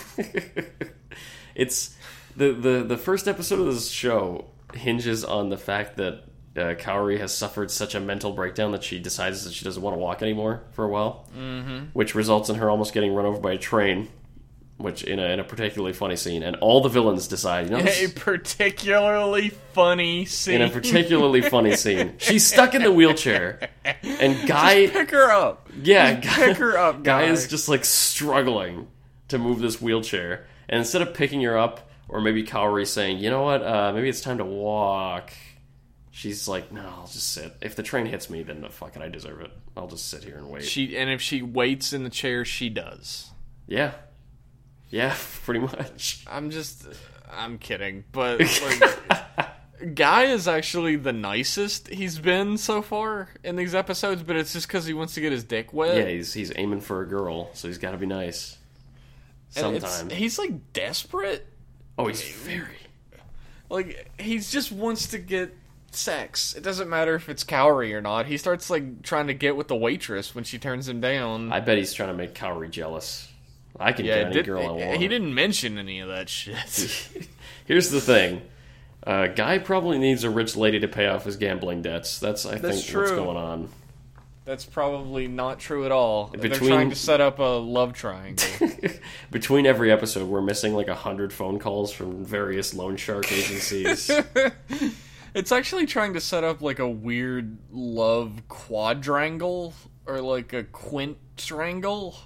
S2: It's the first episode of this show hinges on the fact that Kaori has suffered such a mental breakdown that she decides that she doesn't want to walk anymore for a while, which results in her almost getting run over by a train. Which in a particularly funny scene, and all the villains decide,
S1: a particularly funny scene.
S2: In a particularly funny scene, she's stuck in the wheelchair, and Guy
S1: just pick her up.
S2: Yeah,
S1: pick her up.
S2: Guy is just like struggling to move this wheelchair, and instead of picking her up, or maybe Kaori saying, you know what, maybe it's time to walk. She's like, no, I'll just sit. If the train hits me, then fuck it, I deserve it. I'll just sit here and wait.
S1: And if she waits in the chair, she does.
S2: Yeah. Yeah, pretty much.
S1: I'm kidding, but like, Guy is actually the nicest he's been so far in these episodes, but it's just because he wants to get his dick wet.
S2: Yeah, he's aiming for a girl, so he's got to be nice. Sometimes.
S1: He's, like, desperate.
S2: Oh, he's very...
S1: Like, he just wants to get sex. It doesn't matter if it's Kaori or not. He starts, like, trying to get with the waitress when she turns him down.
S2: I bet he's trying to make Kaori jealous. I can get any girl I want.
S1: He didn't mention any of that shit.
S2: Here's the thing. Guy probably needs a rich lady to pay off his gambling debts. I think, what's going on.
S1: That's probably not true at all. They're trying to set up a love triangle.
S2: Between every episode, we're missing like 100 phone calls from various loan shark agencies.
S1: It's actually trying to set up like a weird love quadrangle or like a quintrangle.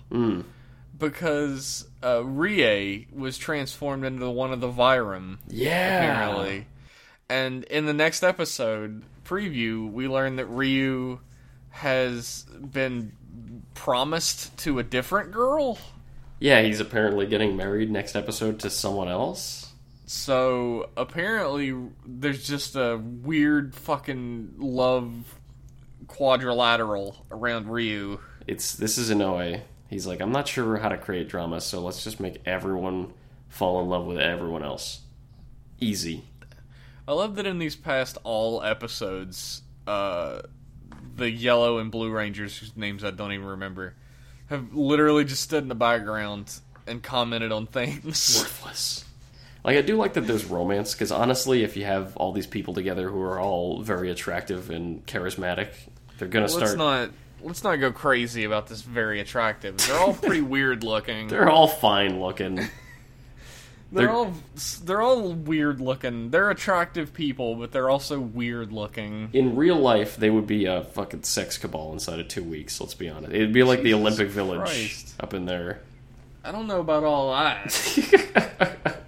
S1: Because Rie was transformed into one of the Vyram.
S2: Yeah.
S1: Apparently. And in the next episode preview, we learn that Ryu has been promised to a different girl.
S2: Yeah, he's apparently getting married next episode to someone else.
S1: So, apparently, there's just a weird fucking love quadrilateral around Ryu.
S2: This is Inoue. He's like, I'm not sure how to create drama, so let's just make everyone fall in love with everyone else. Easy.
S1: I love that in these past all episodes, the Yellow and Blue Rangers, whose names I don't even remember, have literally just stood in the background and commented on things.
S2: Worthless. Like, I do like that there's romance, because honestly, if you have all these people together who are all very attractive and charismatic, they're going to start...
S1: Let's not go crazy about this very attractive. They're all pretty weird looking.
S2: They're all fine looking.
S1: They're all weird looking. They're attractive people, but they're also weird looking.
S2: In real life, they would be a fucking sex cabal inside of 2 weeks, let's be honest. It'd be like the Olympic Village up in there.
S1: I don't know about all that.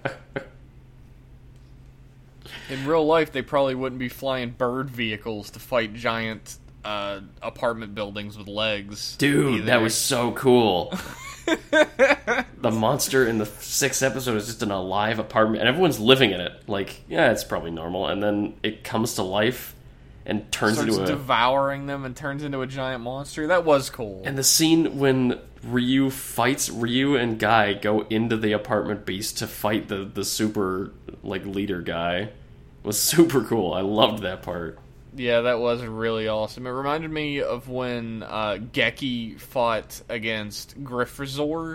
S1: In real life, they probably wouldn't be flying bird vehicles to fight giant apartment buildings with legs.
S2: Dude,
S1: either.
S2: That was so cool. The monster in the 6th episode is just an alive apartment, and everyone's living in it. Like, yeah, it's probably normal. And then it comes to life and starts
S1: devouring them and turns into a giant monster. That was cool.
S2: And the scene when Ryu and Guy go into the apartment beast to fight the super like leader guy was super cool. I loved that part.
S1: Yeah, that was really awesome. It reminded me of when Geki fought against Grifrazor.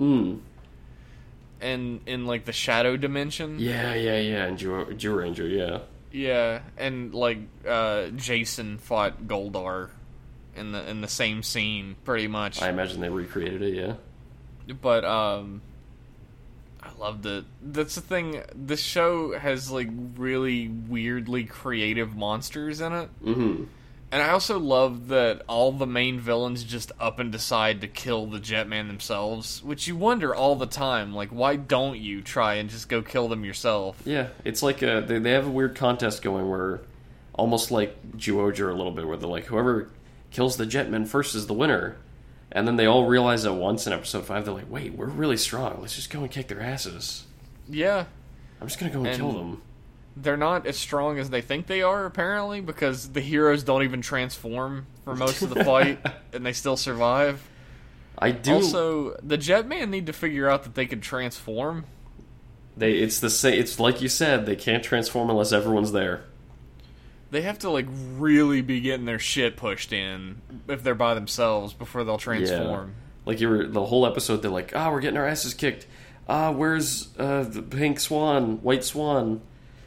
S1: And in like the shadow dimension.
S2: Yeah, and Zyuranger, yeah.
S1: Yeah, and like Jason fought Goldar in the same scene, pretty much.
S2: I imagine they recreated it, yeah.
S1: But I loved it. That's the thing. This show has like really weirdly creative monsters in it.
S2: Mm-hmm.
S1: And I also love that all the main villains just up and decide to kill the Jetman themselves, which you wonder all the time, like, why don't you try and just go kill them yourself?
S2: Yeah, it's like they have a weird contest going where, almost like Zyuohger a little bit, where they're like, whoever kills the Jetman first is the winner. And then they all realize at once in episode 5, they're like, wait, we're really strong, let's just go and kick their asses.
S1: Yeah.
S2: I'm just gonna go and kill them.
S1: They're not as strong as they think they are, apparently, because the heroes don't even transform for most of the fight, and they still survive. Also, the Jetman need to figure out that they can transform.
S2: It's like you said, they can't transform unless everyone's there.
S1: They have to, like, really be getting their shit pushed in if they're by themselves before they'll transform.
S2: Yeah. Like, the whole episode, they're like, we're getting our asses kicked. Where's the pink swan, white swan?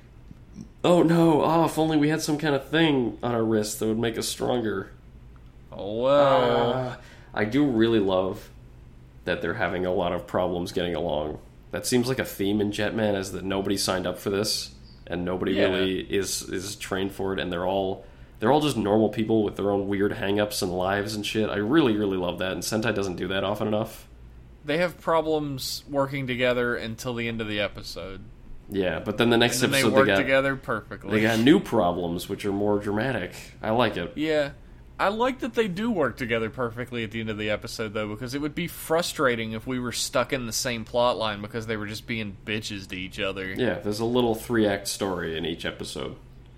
S2: Oh no, if only we had some kind of thing on our wrist that would make us stronger.
S1: Oh, well.
S2: I do really love that they're having a lot of problems getting along. That seems like a theme in Jetman, is that nobody signed up for this, and nobody really is trained for it, and they're all just normal people with their own weird hang-ups and lives and shit. I really, really love that, and Sentai doesn't do that often enough.
S1: They have problems working together until the end of the episode.
S2: Yeah, but then the next episode
S1: they work together perfectly.
S2: They got new problems, which are more dramatic. I like it.
S1: Yeah. I like that they do work together perfectly at the end of the episode, though, because it would be frustrating if we were stuck in the same plot line because they were just being bitches to each other.
S2: Yeah, there's a little 3-act story in each episode.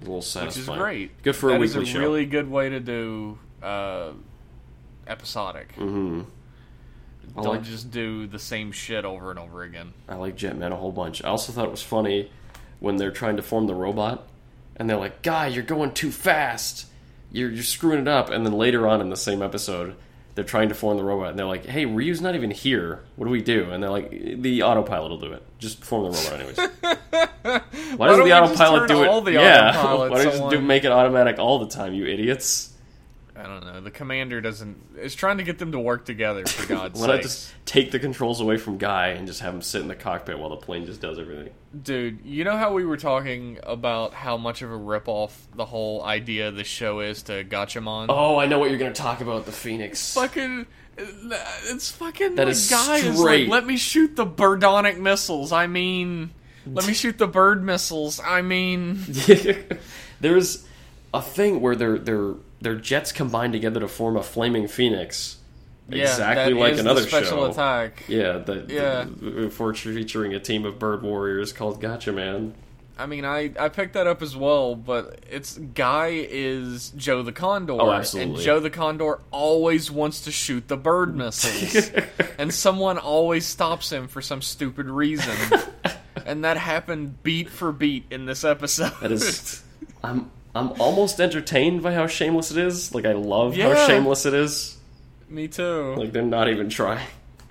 S2: A little satisfying.
S1: Which is great.
S2: Good for a weekly show.
S1: That is a really good way to do episodic.
S2: Mm-hmm.
S1: Don't just do the same shit over and over again.
S2: I like Jetman a whole bunch. I also thought it was funny when they're trying to form the robot, and they're like, "Guy, you're going too fast. You're screwing it up." And then later on in the same episode, they're trying to form the robot, and they're like, "Hey, Ryu's not even here. What do we do?" And they're like, "The autopilot will do it. Just form the robot anyways." Why doesn't the autopilot do it? Why don't you make it automatic all the time, you idiots?
S1: I don't know. The commander is trying to get them to work together, for God's sake.
S2: Why not just take the controls away from Guy and just have him sit in the cockpit while the plane just does everything?
S1: Dude, you know how we were talking about how much of a ripoff the whole idea of the show is to Gatchaman?
S2: Oh, I know what you're going to talk about, the Phoenix.
S1: It's fucking...
S2: That is straight.
S1: Let me shoot the birdonic missiles. I mean... Let me shoot the bird missiles. I mean...
S2: There's a thing where their jets combine together to form a flaming Phoenix.
S1: Yeah,
S2: exactly like another
S1: special attack.
S2: Yeah, featuring a team of bird warriors called Gatchaman.
S1: I mean, I picked that up as well, but Guy is Joe the Condor.
S2: Oh, absolutely.
S1: And Joe the Condor always wants to shoot the bird missiles. And someone always stops him for some stupid reason. And that happened beat for beat in this episode.
S2: That is... I'm almost entertained by how shameless it is. Like, I love how shameless it is.
S1: Me too.
S2: Like, they're not even trying.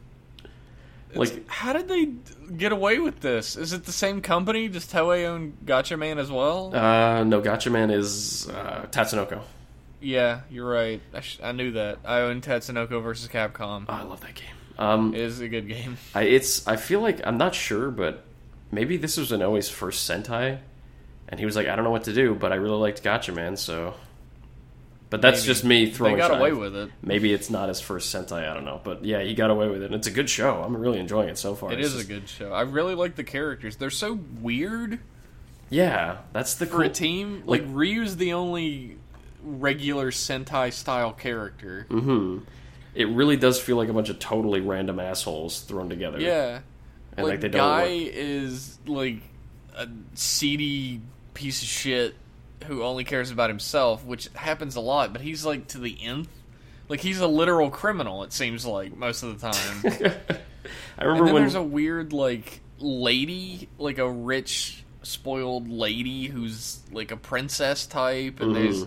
S1: How did they get away with this? Is it the same company? Does Toei own Gatchaman as well?
S2: No, Gatchaman is Tatsunoko.
S1: Yeah, you're right. I knew that. I own Tatsunoko vs. Capcom.
S2: Oh, I love that game.
S1: It is a good game.
S2: I feel like, I'm not sure, but maybe this was Inoue's first Sentai, and he was like, I don't know what to do, but I really liked Gatchaman, so... But that's just me throwing...
S1: They got away with it.
S2: Maybe it's not his first Sentai, I don't know. But yeah, he got away with it. And it's a good show. I'm really enjoying it so far.
S1: It is a good show. I really like the characters. They're so weird.
S2: Yeah, that's the
S1: For a team. Like, Ryu's the only regular Sentai-style character.
S2: Mm-hmm. It really does feel like a bunch of totally random assholes thrown together.
S1: Yeah.
S2: And they don't
S1: Guy
S2: work.
S1: is, like, a seedy piece of shit who only cares about himself, which happens a lot, but he's, like, to the nth. Like, he's a literal criminal, it seems like, most of the time.
S2: I remember when...
S1: there's a weird, like, lady, like a rich, spoiled lady who's, like, a princess type, and there's,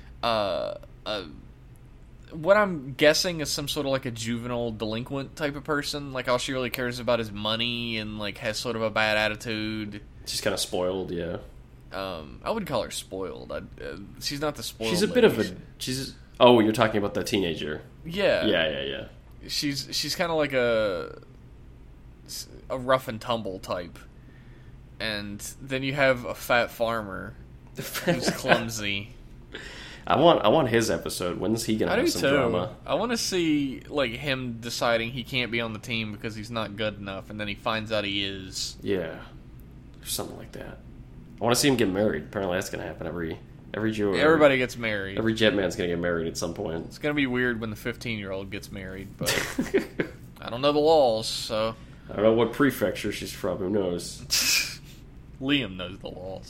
S1: what I'm guessing is some sort of, like, a juvenile delinquent type of person. Like, all she really cares about is money and, like, has sort of a bad attitude.
S2: She's kind of spoiled, yeah.
S1: I would call her spoiled. She's not the spoiled
S2: She's a
S1: lady.
S2: bit of a... Oh, you're talking about the teenager.
S1: Yeah.
S2: Yeah.
S1: She's kind of like a rough and tumble type. And then you have a fat farmer who's clumsy.
S2: I want his episode. When's he gonna have some drama?
S1: I want to see like him deciding he can't be on the team because he's not good enough, and then he finds out he is.
S2: Yeah, something like that. I want to see him get married. Apparently, that's gonna happen every
S1: everybody gets married.
S2: Every Jetman's gonna get married at some point.
S1: It's gonna be weird when the 15-year-old gets married, but I don't know the laws, so
S2: I don't know what prefecture she's from. Who knows?
S1: Liam knows the laws.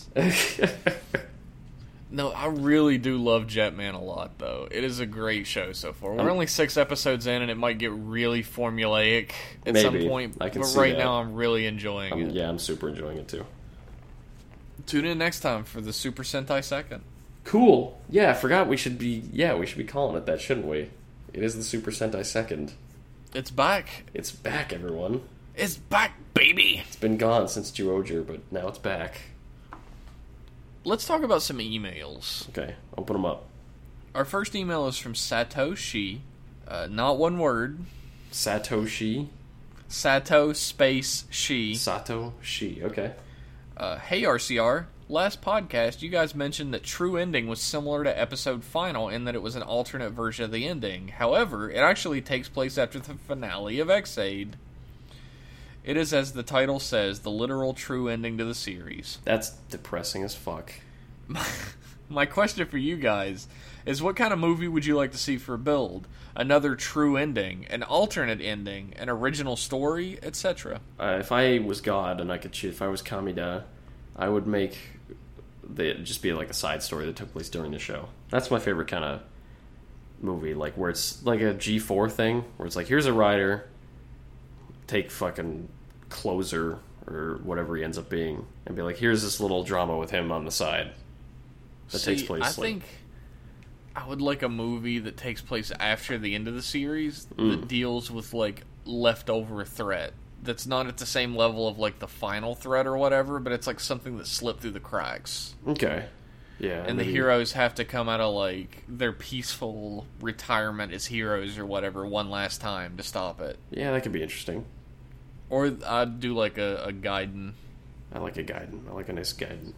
S1: No, I really do love Jetman a lot, though. It is a great show so far. We're only 6 episodes in, and it might get really formulaic at some point.
S2: I can
S1: but
S2: see
S1: right
S2: that.
S1: now, I'm really enjoying it.
S2: Yeah, I'm super enjoying it, too.
S1: Tune in next time for the Super Sentai Second.
S2: Cool. Yeah, I forgot we should be calling it that, shouldn't we? It is the Super Sentai Second.
S1: It's back.
S2: It's back, everyone.
S1: It's back, baby!
S2: It's been gone since Zyuohger, but now it's back.
S1: Let's talk about some emails.
S2: Okay, open them up.
S1: Our first email is from Satoshi. Not one word.
S2: Satoshi?
S1: Sato space she.
S2: Sato she, okay.
S1: Hey RCR, last podcast you guys mentioned that True Ending was similar to episode Final in that it was an alternate version of the ending. However, it actually takes place after the finale of Ex-Aid. It is, as the title says, the literal true ending to the series.
S2: That's depressing as fuck.
S1: My question for you guys is, what kind of movie would you like to see for a build? Another true ending, an alternate ending, an original story, etc.?
S2: If I was God and I could choose, if I was Kamida, I would make just be like a side story that took place during the show. That's my favorite kind of movie, like where it's like a G4 thing, where it's like, here's a writer, take fucking Closer or whatever he ends up being, and be like, here's this little drama with him on the side that takes place.
S1: I think I would like a movie that takes place after the end of the series that deals with like leftover threat that's not at the same level of like the final threat or whatever, but it's like something that slipped through the cracks.
S2: Okay. Yeah.
S1: And maybe the heroes have to come out of like their peaceful retirement as heroes or whatever one last time to stop it.
S2: Yeah, that could be interesting.
S1: Or I'd do like a Gaiden.
S2: I like a Gaiden. I like a nice Gaiden.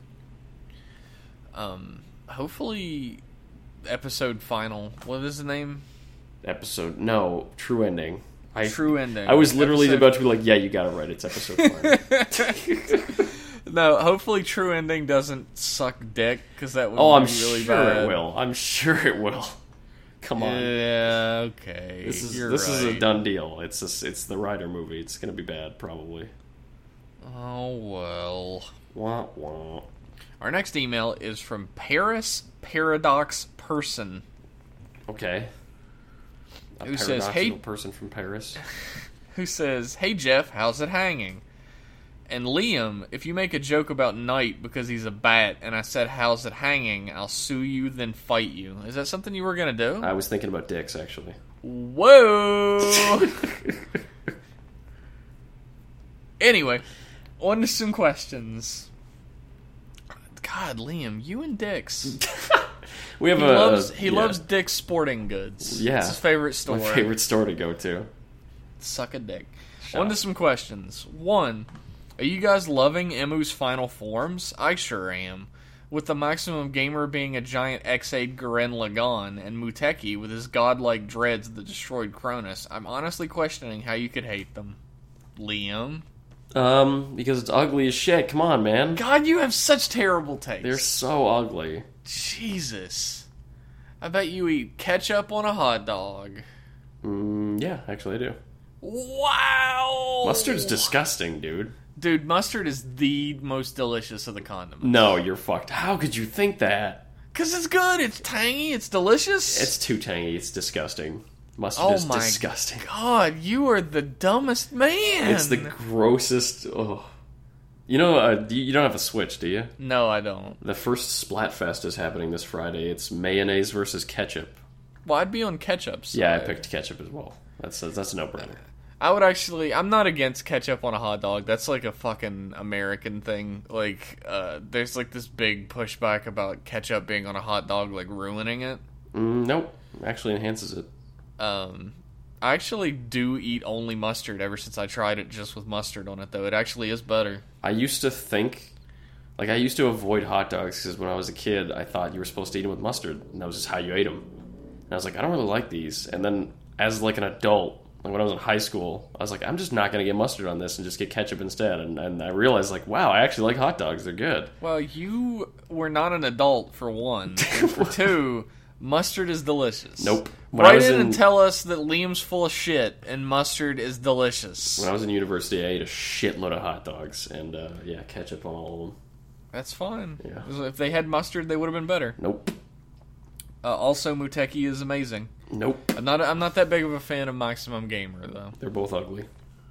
S1: Hopefully episode final. What is the name?
S2: True Ending.
S1: True Ending.
S2: I was literally about to be like, yeah, you got it right. It's episode final.
S1: No, hopefully True Ending doesn't suck dick, because that would be really bad.
S2: I'm sure it will. I'm sure it will. Come on.
S1: Yeah, okay.
S2: This is a done deal. It's the Rider movie. It's going to be bad, probably.
S1: Oh, well.
S2: Wah, wah.
S1: Our next email is from Paris Paradox Person.
S2: Okay.
S1: Who says, "Hey,
S2: person from Paris."
S1: Who says, "Hey Jeff, how's it hanging?" And Liam, if you make a joke about Knight because he's a bat, and I said, "How's it hanging?" I'll sue you, then fight you. Is that something you were gonna do?
S2: I was thinking about dicks, actually.
S1: Whoa. Anyway, on to some questions. God, Liam, you and dicks.
S2: We have
S1: he loves Dick's Sporting Goods.
S2: Yeah,
S1: it's his favorite store.
S2: My favorite store to go to.
S1: Suck a dick. On to some questions. 1, are you guys loving Emu's final forms? I sure am. With the Maximum Gamer being a giant X8 Gurren Lagann and Muteki with his godlike dreads that destroyed Cronus, I'm honestly questioning how you could hate them. Liam?
S2: Because it's ugly as shit. Come on, man.
S1: God, you have such terrible taste.
S2: They're so ugly.
S1: Jesus. I bet you eat ketchup on a hot dog.
S2: Yeah, actually I do.
S1: Wow!
S2: Mustard's disgusting, dude.
S1: Dude, mustard is the most delicious of the condiments.
S2: No, you're fucked. How could you think that?
S1: Because it's good, it's tangy, it's delicious.
S2: It's too tangy, it's disgusting. Mustard is disgusting.
S1: God, you are the dumbest man.
S2: It's the grossest. Oh. You know, you don't have a Switch, do you?
S1: No, I don't.
S2: The first Splatfest is happening this Friday. It's mayonnaise versus ketchup.
S1: Well, I'd be on ketchup. So
S2: yeah, I picked ketchup as well. That's a no-brainer.
S1: I would actually... I'm not against ketchup on a hot dog. That's like a fucking American thing. Like, there's like this big pushback about ketchup being on a hot dog, like ruining it.
S2: Nope. Actually enhances it.
S1: I actually do eat only mustard ever since I tried it just with mustard on it, though. It actually is better.
S2: I used to think... Like, I used to avoid hot dogs because when I was a kid, I thought you were supposed to eat them with mustard, and that was just how you ate them. And I was like, I don't really like these. And then, as like an adult, like when I was in high school, I was like, I'm just not going to get mustard on this and just get ketchup instead. And I realized, like, wow, I actually like hot dogs. They're good.
S1: Well, you were not an adult, for one. And for two, mustard is delicious.
S2: Nope.
S1: Write in and tell us that Liam's full of shit and mustard is delicious.
S2: When I was in university, I ate a shitload of hot dogs and, ketchup on all of them.
S1: That's fine.
S2: Yeah.
S1: If they had mustard, they would have been better.
S2: Nope.
S1: Also, Muteki is amazing.
S2: Nope.
S1: I'm not that big of a fan of Maximum Gamer, though.
S2: They're both ugly.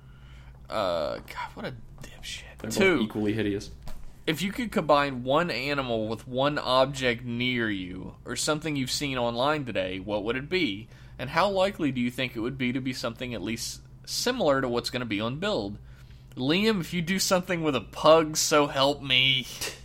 S1: God, what a dipshit.
S2: They're both equally hideous.
S1: If you could combine one animal with one object near you, or something you've seen online today, what would it be? And how likely do you think it would be to be something at least similar to what's going to be on Build? Liam, if you do something with a pug, so help me.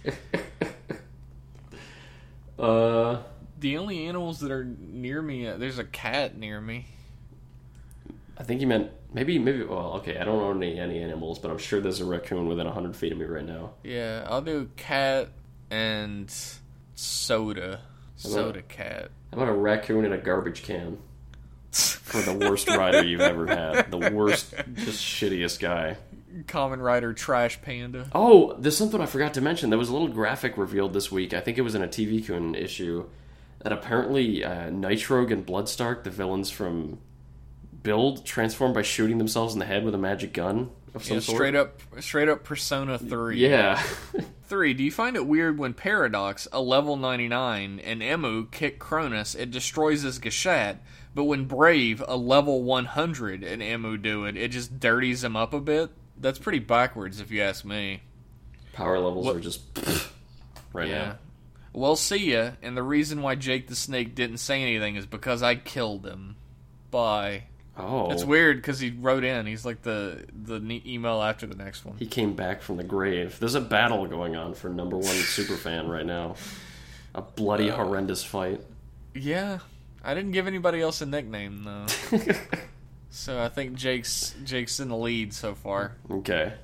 S1: The only animals that are near me, there's a cat near me.
S2: I think you meant maybe. Well, okay, I don't own any animals, but I'm sure there's a raccoon within 100 feet of me right now.
S1: Yeah, I'll do cat and soda. Cat.
S2: How about a raccoon in a garbage can? For the worst rider you've ever had. The worst, just shittiest guy.
S1: Kamen Rider Trash Panda.
S2: Oh, there's something I forgot to mention. There was a little graphic revealed this week. I think it was in a TV-Kun issue. That apparently Nightrogue and Bloodstark, the villains from Build, transformed by shooting themselves in the head with a magic gun. of some sort.
S1: Straight up Persona 3.
S2: Yeah.
S1: 3. Do you find it weird when Paradox, a level 99, and Emu kick Cronus, it destroys his Gashat, but when Brave, a level 100, and Emu do it, it just dirties him up a bit? That's pretty backwards if you ask me.
S2: Power levels are just right now.
S1: Well, see ya, and the reason why Jake the Snake didn't say anything is because I killed him. Bye.
S2: Oh.
S1: It's weird because he wrote in. He's like the email after the next one.
S2: He came back from the grave. There's a battle going on for number 1 superfan right now. A bloody, horrendous fight. Yeah.
S1: I didn't give anybody else a nickname, though. So I think Jake's in the lead so far.
S2: Okay.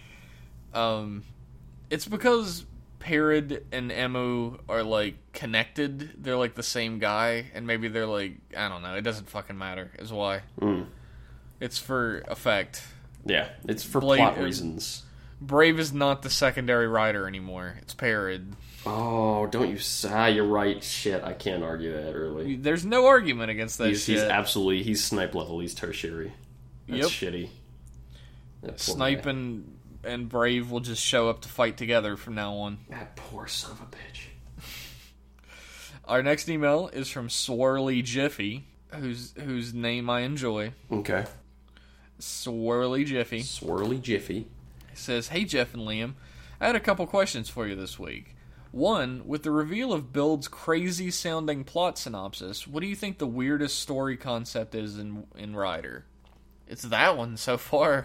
S1: It's because Parad and Emu are, like, connected. They're, like, the same guy. And maybe they're, like, I don't know. It doesn't fucking matter, is why. It's for effect.
S2: Yeah, it's for plot reasons.
S1: Brave is not the secondary rider anymore. It's Parad.
S2: Oh, don't you... you're right. Shit, I can't argue that early.
S1: There's no argument against that shit.
S2: He's absolutely... He's snipe level. He's tertiary. That's shitty.
S1: Snipe and Brave will just show up to fight together from now on.
S2: That poor son of a bitch.
S1: Our next email is from Swirly Jiffy, whose name I enjoy.
S2: Okay.
S1: Swirly Jiffy.
S2: Swirly Jiffy.
S1: He says, "Hey Jeff and Liam, I had a couple questions for you this week. One, with the reveal of Build's crazy-sounding plot synopsis, what do you think the weirdest story concept is in Rider?" It's that one so far.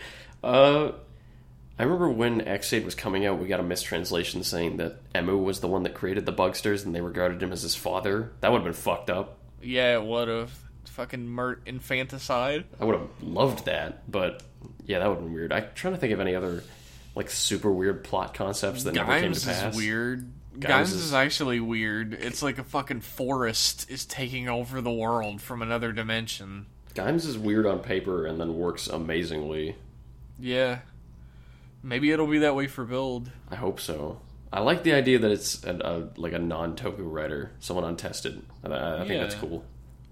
S2: I remember when Ex-Aid was coming out, we got a mistranslation saying that Emu was the one that created the Bugsters and they regarded him as his father. That would have been fucked up.
S1: Yeah, it would have. Fucking infanticide.
S2: I would have loved that, but yeah, that would have been weird. I'm trying to think of any other, like, super weird plot concepts that never came to pass.
S1: Is weird. Gimes is actually weird. It's like a fucking forest is taking over the world from another dimension.
S2: Gimes is weird on paper and then works amazingly.
S1: Yeah. Maybe it'll be that way for Build.
S2: I hope so. I like the idea that it's like a non-Toku writer, someone untested. I think that's cool.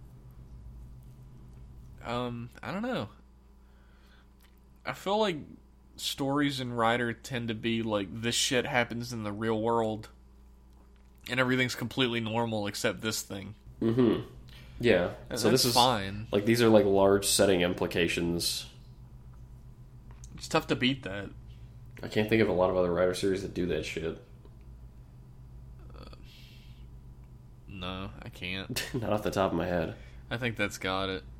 S1: I don't know. I feel like stories in Rider tend to be like, this shit happens in the real world, and everything's completely normal except this thing.
S2: Mm-hmm. Yeah.
S1: And
S2: so this is
S1: fine.
S2: Like, these are like large setting implications.
S1: It's tough to beat that.
S2: I can't think of a lot of other Rider series that do that shit.
S1: No, I can't.
S2: Not off the top of my head.
S1: I think that's got it.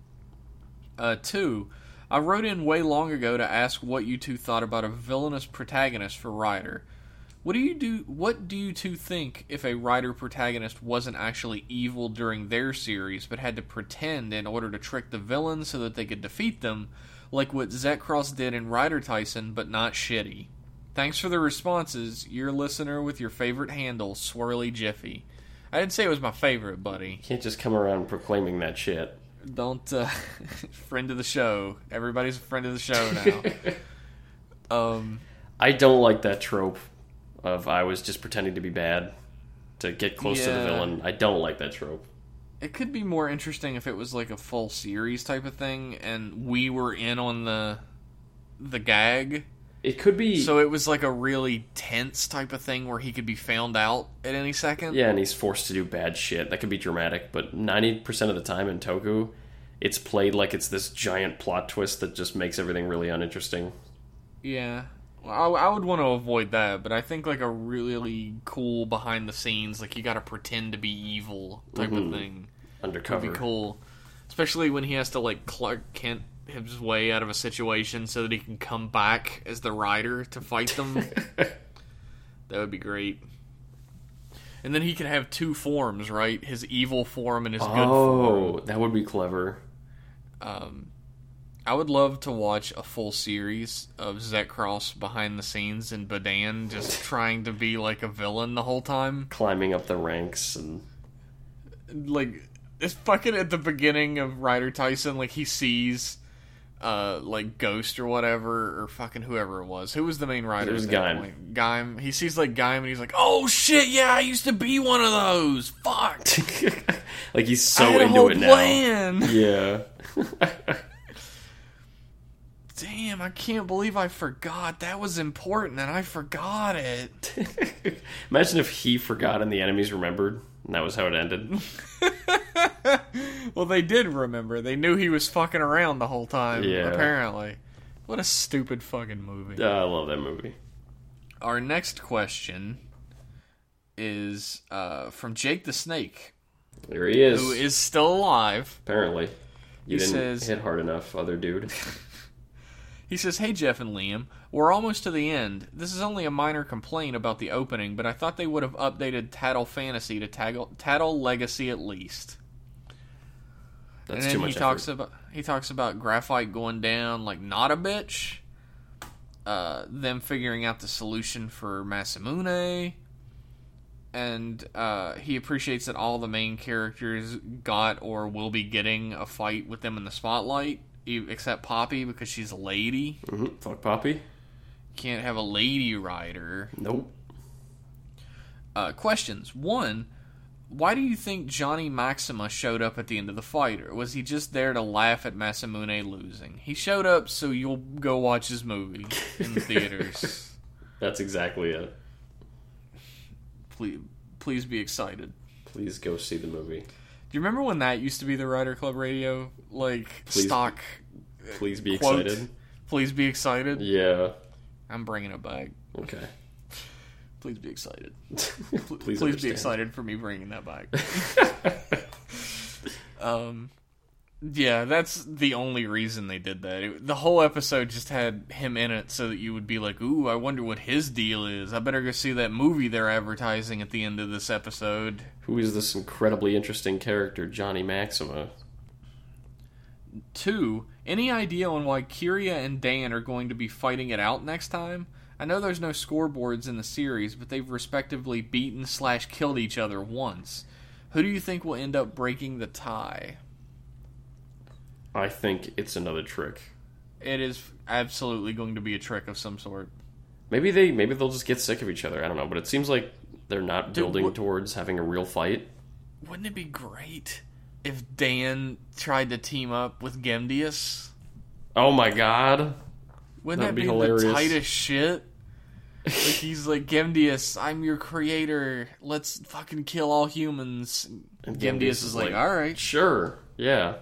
S1: 2. I wrote in way long ago to ask what you two thought about a villainous protagonist for Rider. What do you two think if a Rider protagonist wasn't actually evil during their series, but had to pretend in order to trick the villains so that they could defeat them, like what Zekros did in Rider Tyson, but not shitty? Thanks for the responses. Your listener with your favorite handle, Swirly Jiffy. I didn't say it was my favorite, buddy.
S2: You can't just come around proclaiming that shit.
S1: Don't, friend of the show. Everybody's a friend of the show now.
S2: I don't like that trope of I was just pretending to be bad to get close to the villain. I don't like that trope.
S1: It could be more interesting if it was like a full series type of thing, and we were in on the gag.
S2: It could be...
S1: So it was like a really tense type of thing where he could be found out at any second.
S2: Yeah, and he's forced to do bad shit. That could be dramatic, but 90% of the time in Toku, it's played like it's this giant plot twist that just makes everything really uninteresting.
S1: Yeah. Well, I would want to avoid that, but I think like a really cool behind the scenes, like you gotta pretend to be evil type of thing.
S2: Undercover.
S1: Would be cool. Especially when he has to like Clark Kent his way out of a situation so that he can come back as the Rider to fight them. That would be great. And then he can have two forms, right? His evil form and his good form.
S2: Oh, that would be clever.
S1: I would love to watch a full series of Zekros behind the scenes in Badan just trying to be like a villain the whole time.
S2: Climbing up the ranks and...
S1: Like, it's fucking at the beginning of Rider Tyson, like he sees... like Ghost or whatever, or fucking whoever it was. Who was the main rider?
S2: It was Gaim.
S1: Gaim. He sees like Gaim and he's like, "Oh shit, yeah, I used to be one of those. Fuck."
S2: Like he's so
S1: I had
S2: into
S1: a whole
S2: it
S1: plan.
S2: now. Yeah.
S1: Damn, I can't believe I forgot. That was important, and I forgot it.
S2: Imagine if he forgot and the enemies remembered, and that was how it ended.
S1: Well, they did remember. They knew he was fucking around the whole time, apparently. What a stupid fucking movie.
S2: I love that movie.
S1: Our next question is from Jake the Snake.
S2: There he is.
S1: Who is still alive.
S2: Apparently. You didn't hit hard enough, other dude.
S1: He says, "Hey Jeff and Liam, we're almost to the end. This is only a minor complaint about the opening, but I thought they would have updated Tattle Fantasy to Tattle Legacy at least."
S2: That's too much effort.
S1: He talks about Graphite going down like not a bitch. Them figuring out the solution for Masamune. And he appreciates that all the main characters got or will be getting a fight with them in the spotlight. Except Poppy, because she's a lady.
S2: Mm-hmm. Fuck Poppy.
S1: Can't have a lady rider.
S2: Nope.
S1: Questions. 1, why do you think Johnny Maxima showed up at the end of the fight? Or was he just there to laugh at Masamune losing? He showed up so you'll go watch his movie in the theaters.
S2: That's exactly it.
S1: Please be excited.
S2: Please go see the movie.
S1: Do you remember when that used to be the Writer Club Radio stock?
S2: Please be
S1: quote,
S2: excited.
S1: Please be excited.
S2: Yeah,
S1: I'm bringing it back.
S2: Okay.
S1: Please be excited.
S2: Please
S1: be excited for me bringing that back. Yeah, that's the only reason they did that. The whole episode just had him in it so that you would be like, ooh, I wonder what his deal is. I better go see that movie they're advertising at the end of this episode.
S2: Who is this incredibly interesting character, Johnny Maxima?
S1: 2, any idea on why Kiria and Dan are going to be fighting it out next time? I know there's no scoreboards in the series, but they've respectively beaten/killed each other once. Who do you think will end up breaking the tie?
S2: I think it's another trick.
S1: It is absolutely going to be a trick of some sort.
S2: Maybe they'll just get sick of each other. I don't know, but it seems like they're not building towards having a real fight.
S1: Wouldn't it be great if Dan tried to team up with Gemdius?
S2: Oh my god.
S1: Wouldn't that be hilarious? The tightest shit? Like he's like, Gemdius, I'm your creator. Let's fucking kill all humans. And Gemdius is like, alright.
S2: Sure. Yeah.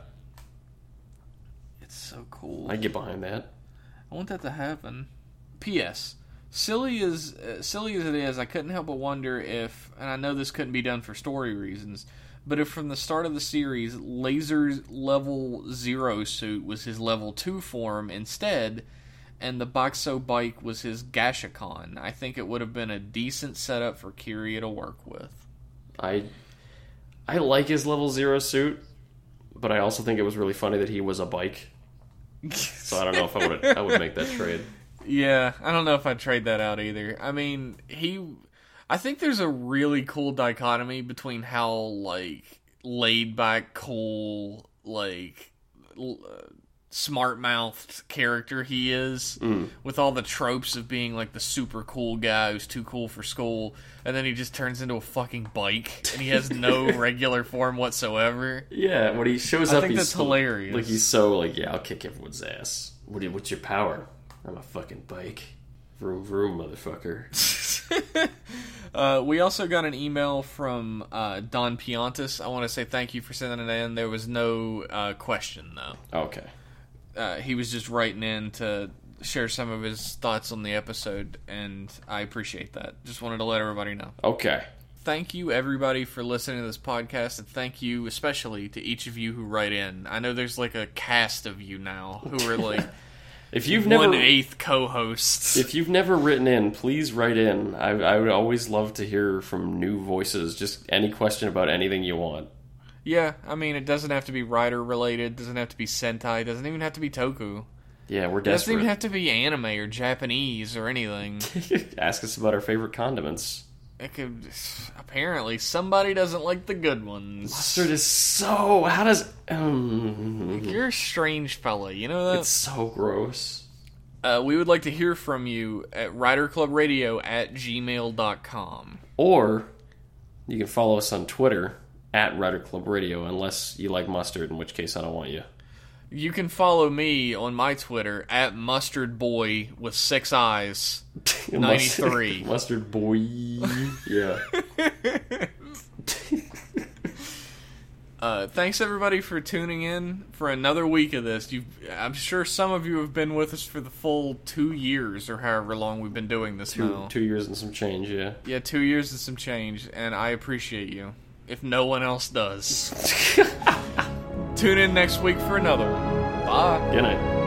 S1: So cool.
S2: I get behind that.
S1: I want that to happen. P.S. Silly as it is, I couldn't help but wonder if, and I know this couldn't be done for story reasons, but if from the start of the series, Laser's level 0 suit was his level 2 form instead, and the Boxo bike was his Gashikon, I think it would have been a decent setup for Kiria to work with.
S2: I like his level 0 suit, but I also think it was really funny that he was a bike. So I don't know if I would make that trade.
S1: Yeah, I don't know if I'd trade that out either. I mean, I think there's a really cool dichotomy between how, like, laid-back, cool, like, smart-mouthed character he is, with all the tropes of being, like, the super cool guy who's too cool for school, and then he just turns into a fucking bike, and he has no regular form whatsoever.
S2: Yeah, when he shows up,
S1: I think that's hilarious.
S2: Like, he's so, like, yeah, I'll kick everyone's ass. What's your power? I'm a fucking bike. Vroom, vroom, motherfucker.
S1: We also got an email from Don Piantis. I want to say thank you for sending it in. There was no question, though.
S2: Okay.
S1: He was just writing in to share some of his thoughts on the episode, and I appreciate that. Just wanted to let everybody know.
S2: Okay.
S1: Thank you, everybody, for listening to this podcast, and thank you especially to each of you who write in. I know there's like a cast of you now who are like...
S2: If you've
S1: 1/8 co-hosts.
S2: If you've never written in, please write in. I would always love to hear from new voices. Just any question about anything you want.
S1: Yeah, I mean, it doesn't have to be writer related. Doesn't have to be Sentai. Doesn't even have to be Toku.
S2: Yeah, we're desperate.
S1: It doesn't even have to be anime or Japanese or anything.
S2: Ask us about our favorite condiments.
S1: It could. Apparently, somebody doesn't like the good ones.
S2: Mustard is so... How does...
S1: You're a strange fella, you know that?
S2: It's so gross.
S1: We would like to hear from you at writerclubradio@gmail.com.
S2: Or you can follow us on Twitter @writerclubradio, unless you like mustard, in which case I don't want you.
S1: You can follow me on my Twitter at mustardboy with 6 eyes 93.
S2: Mustard boy. Yeah.
S1: Thanks everybody for tuning in for another week of this. I'm sure some of you have been with us for the full 2 years or however long we've been doing this now.
S2: 2 years and some change, yeah.
S1: Yeah, 2 years and some change, and I appreciate you. If no one else does. Tune in next week for another one. Bye.
S2: Good night.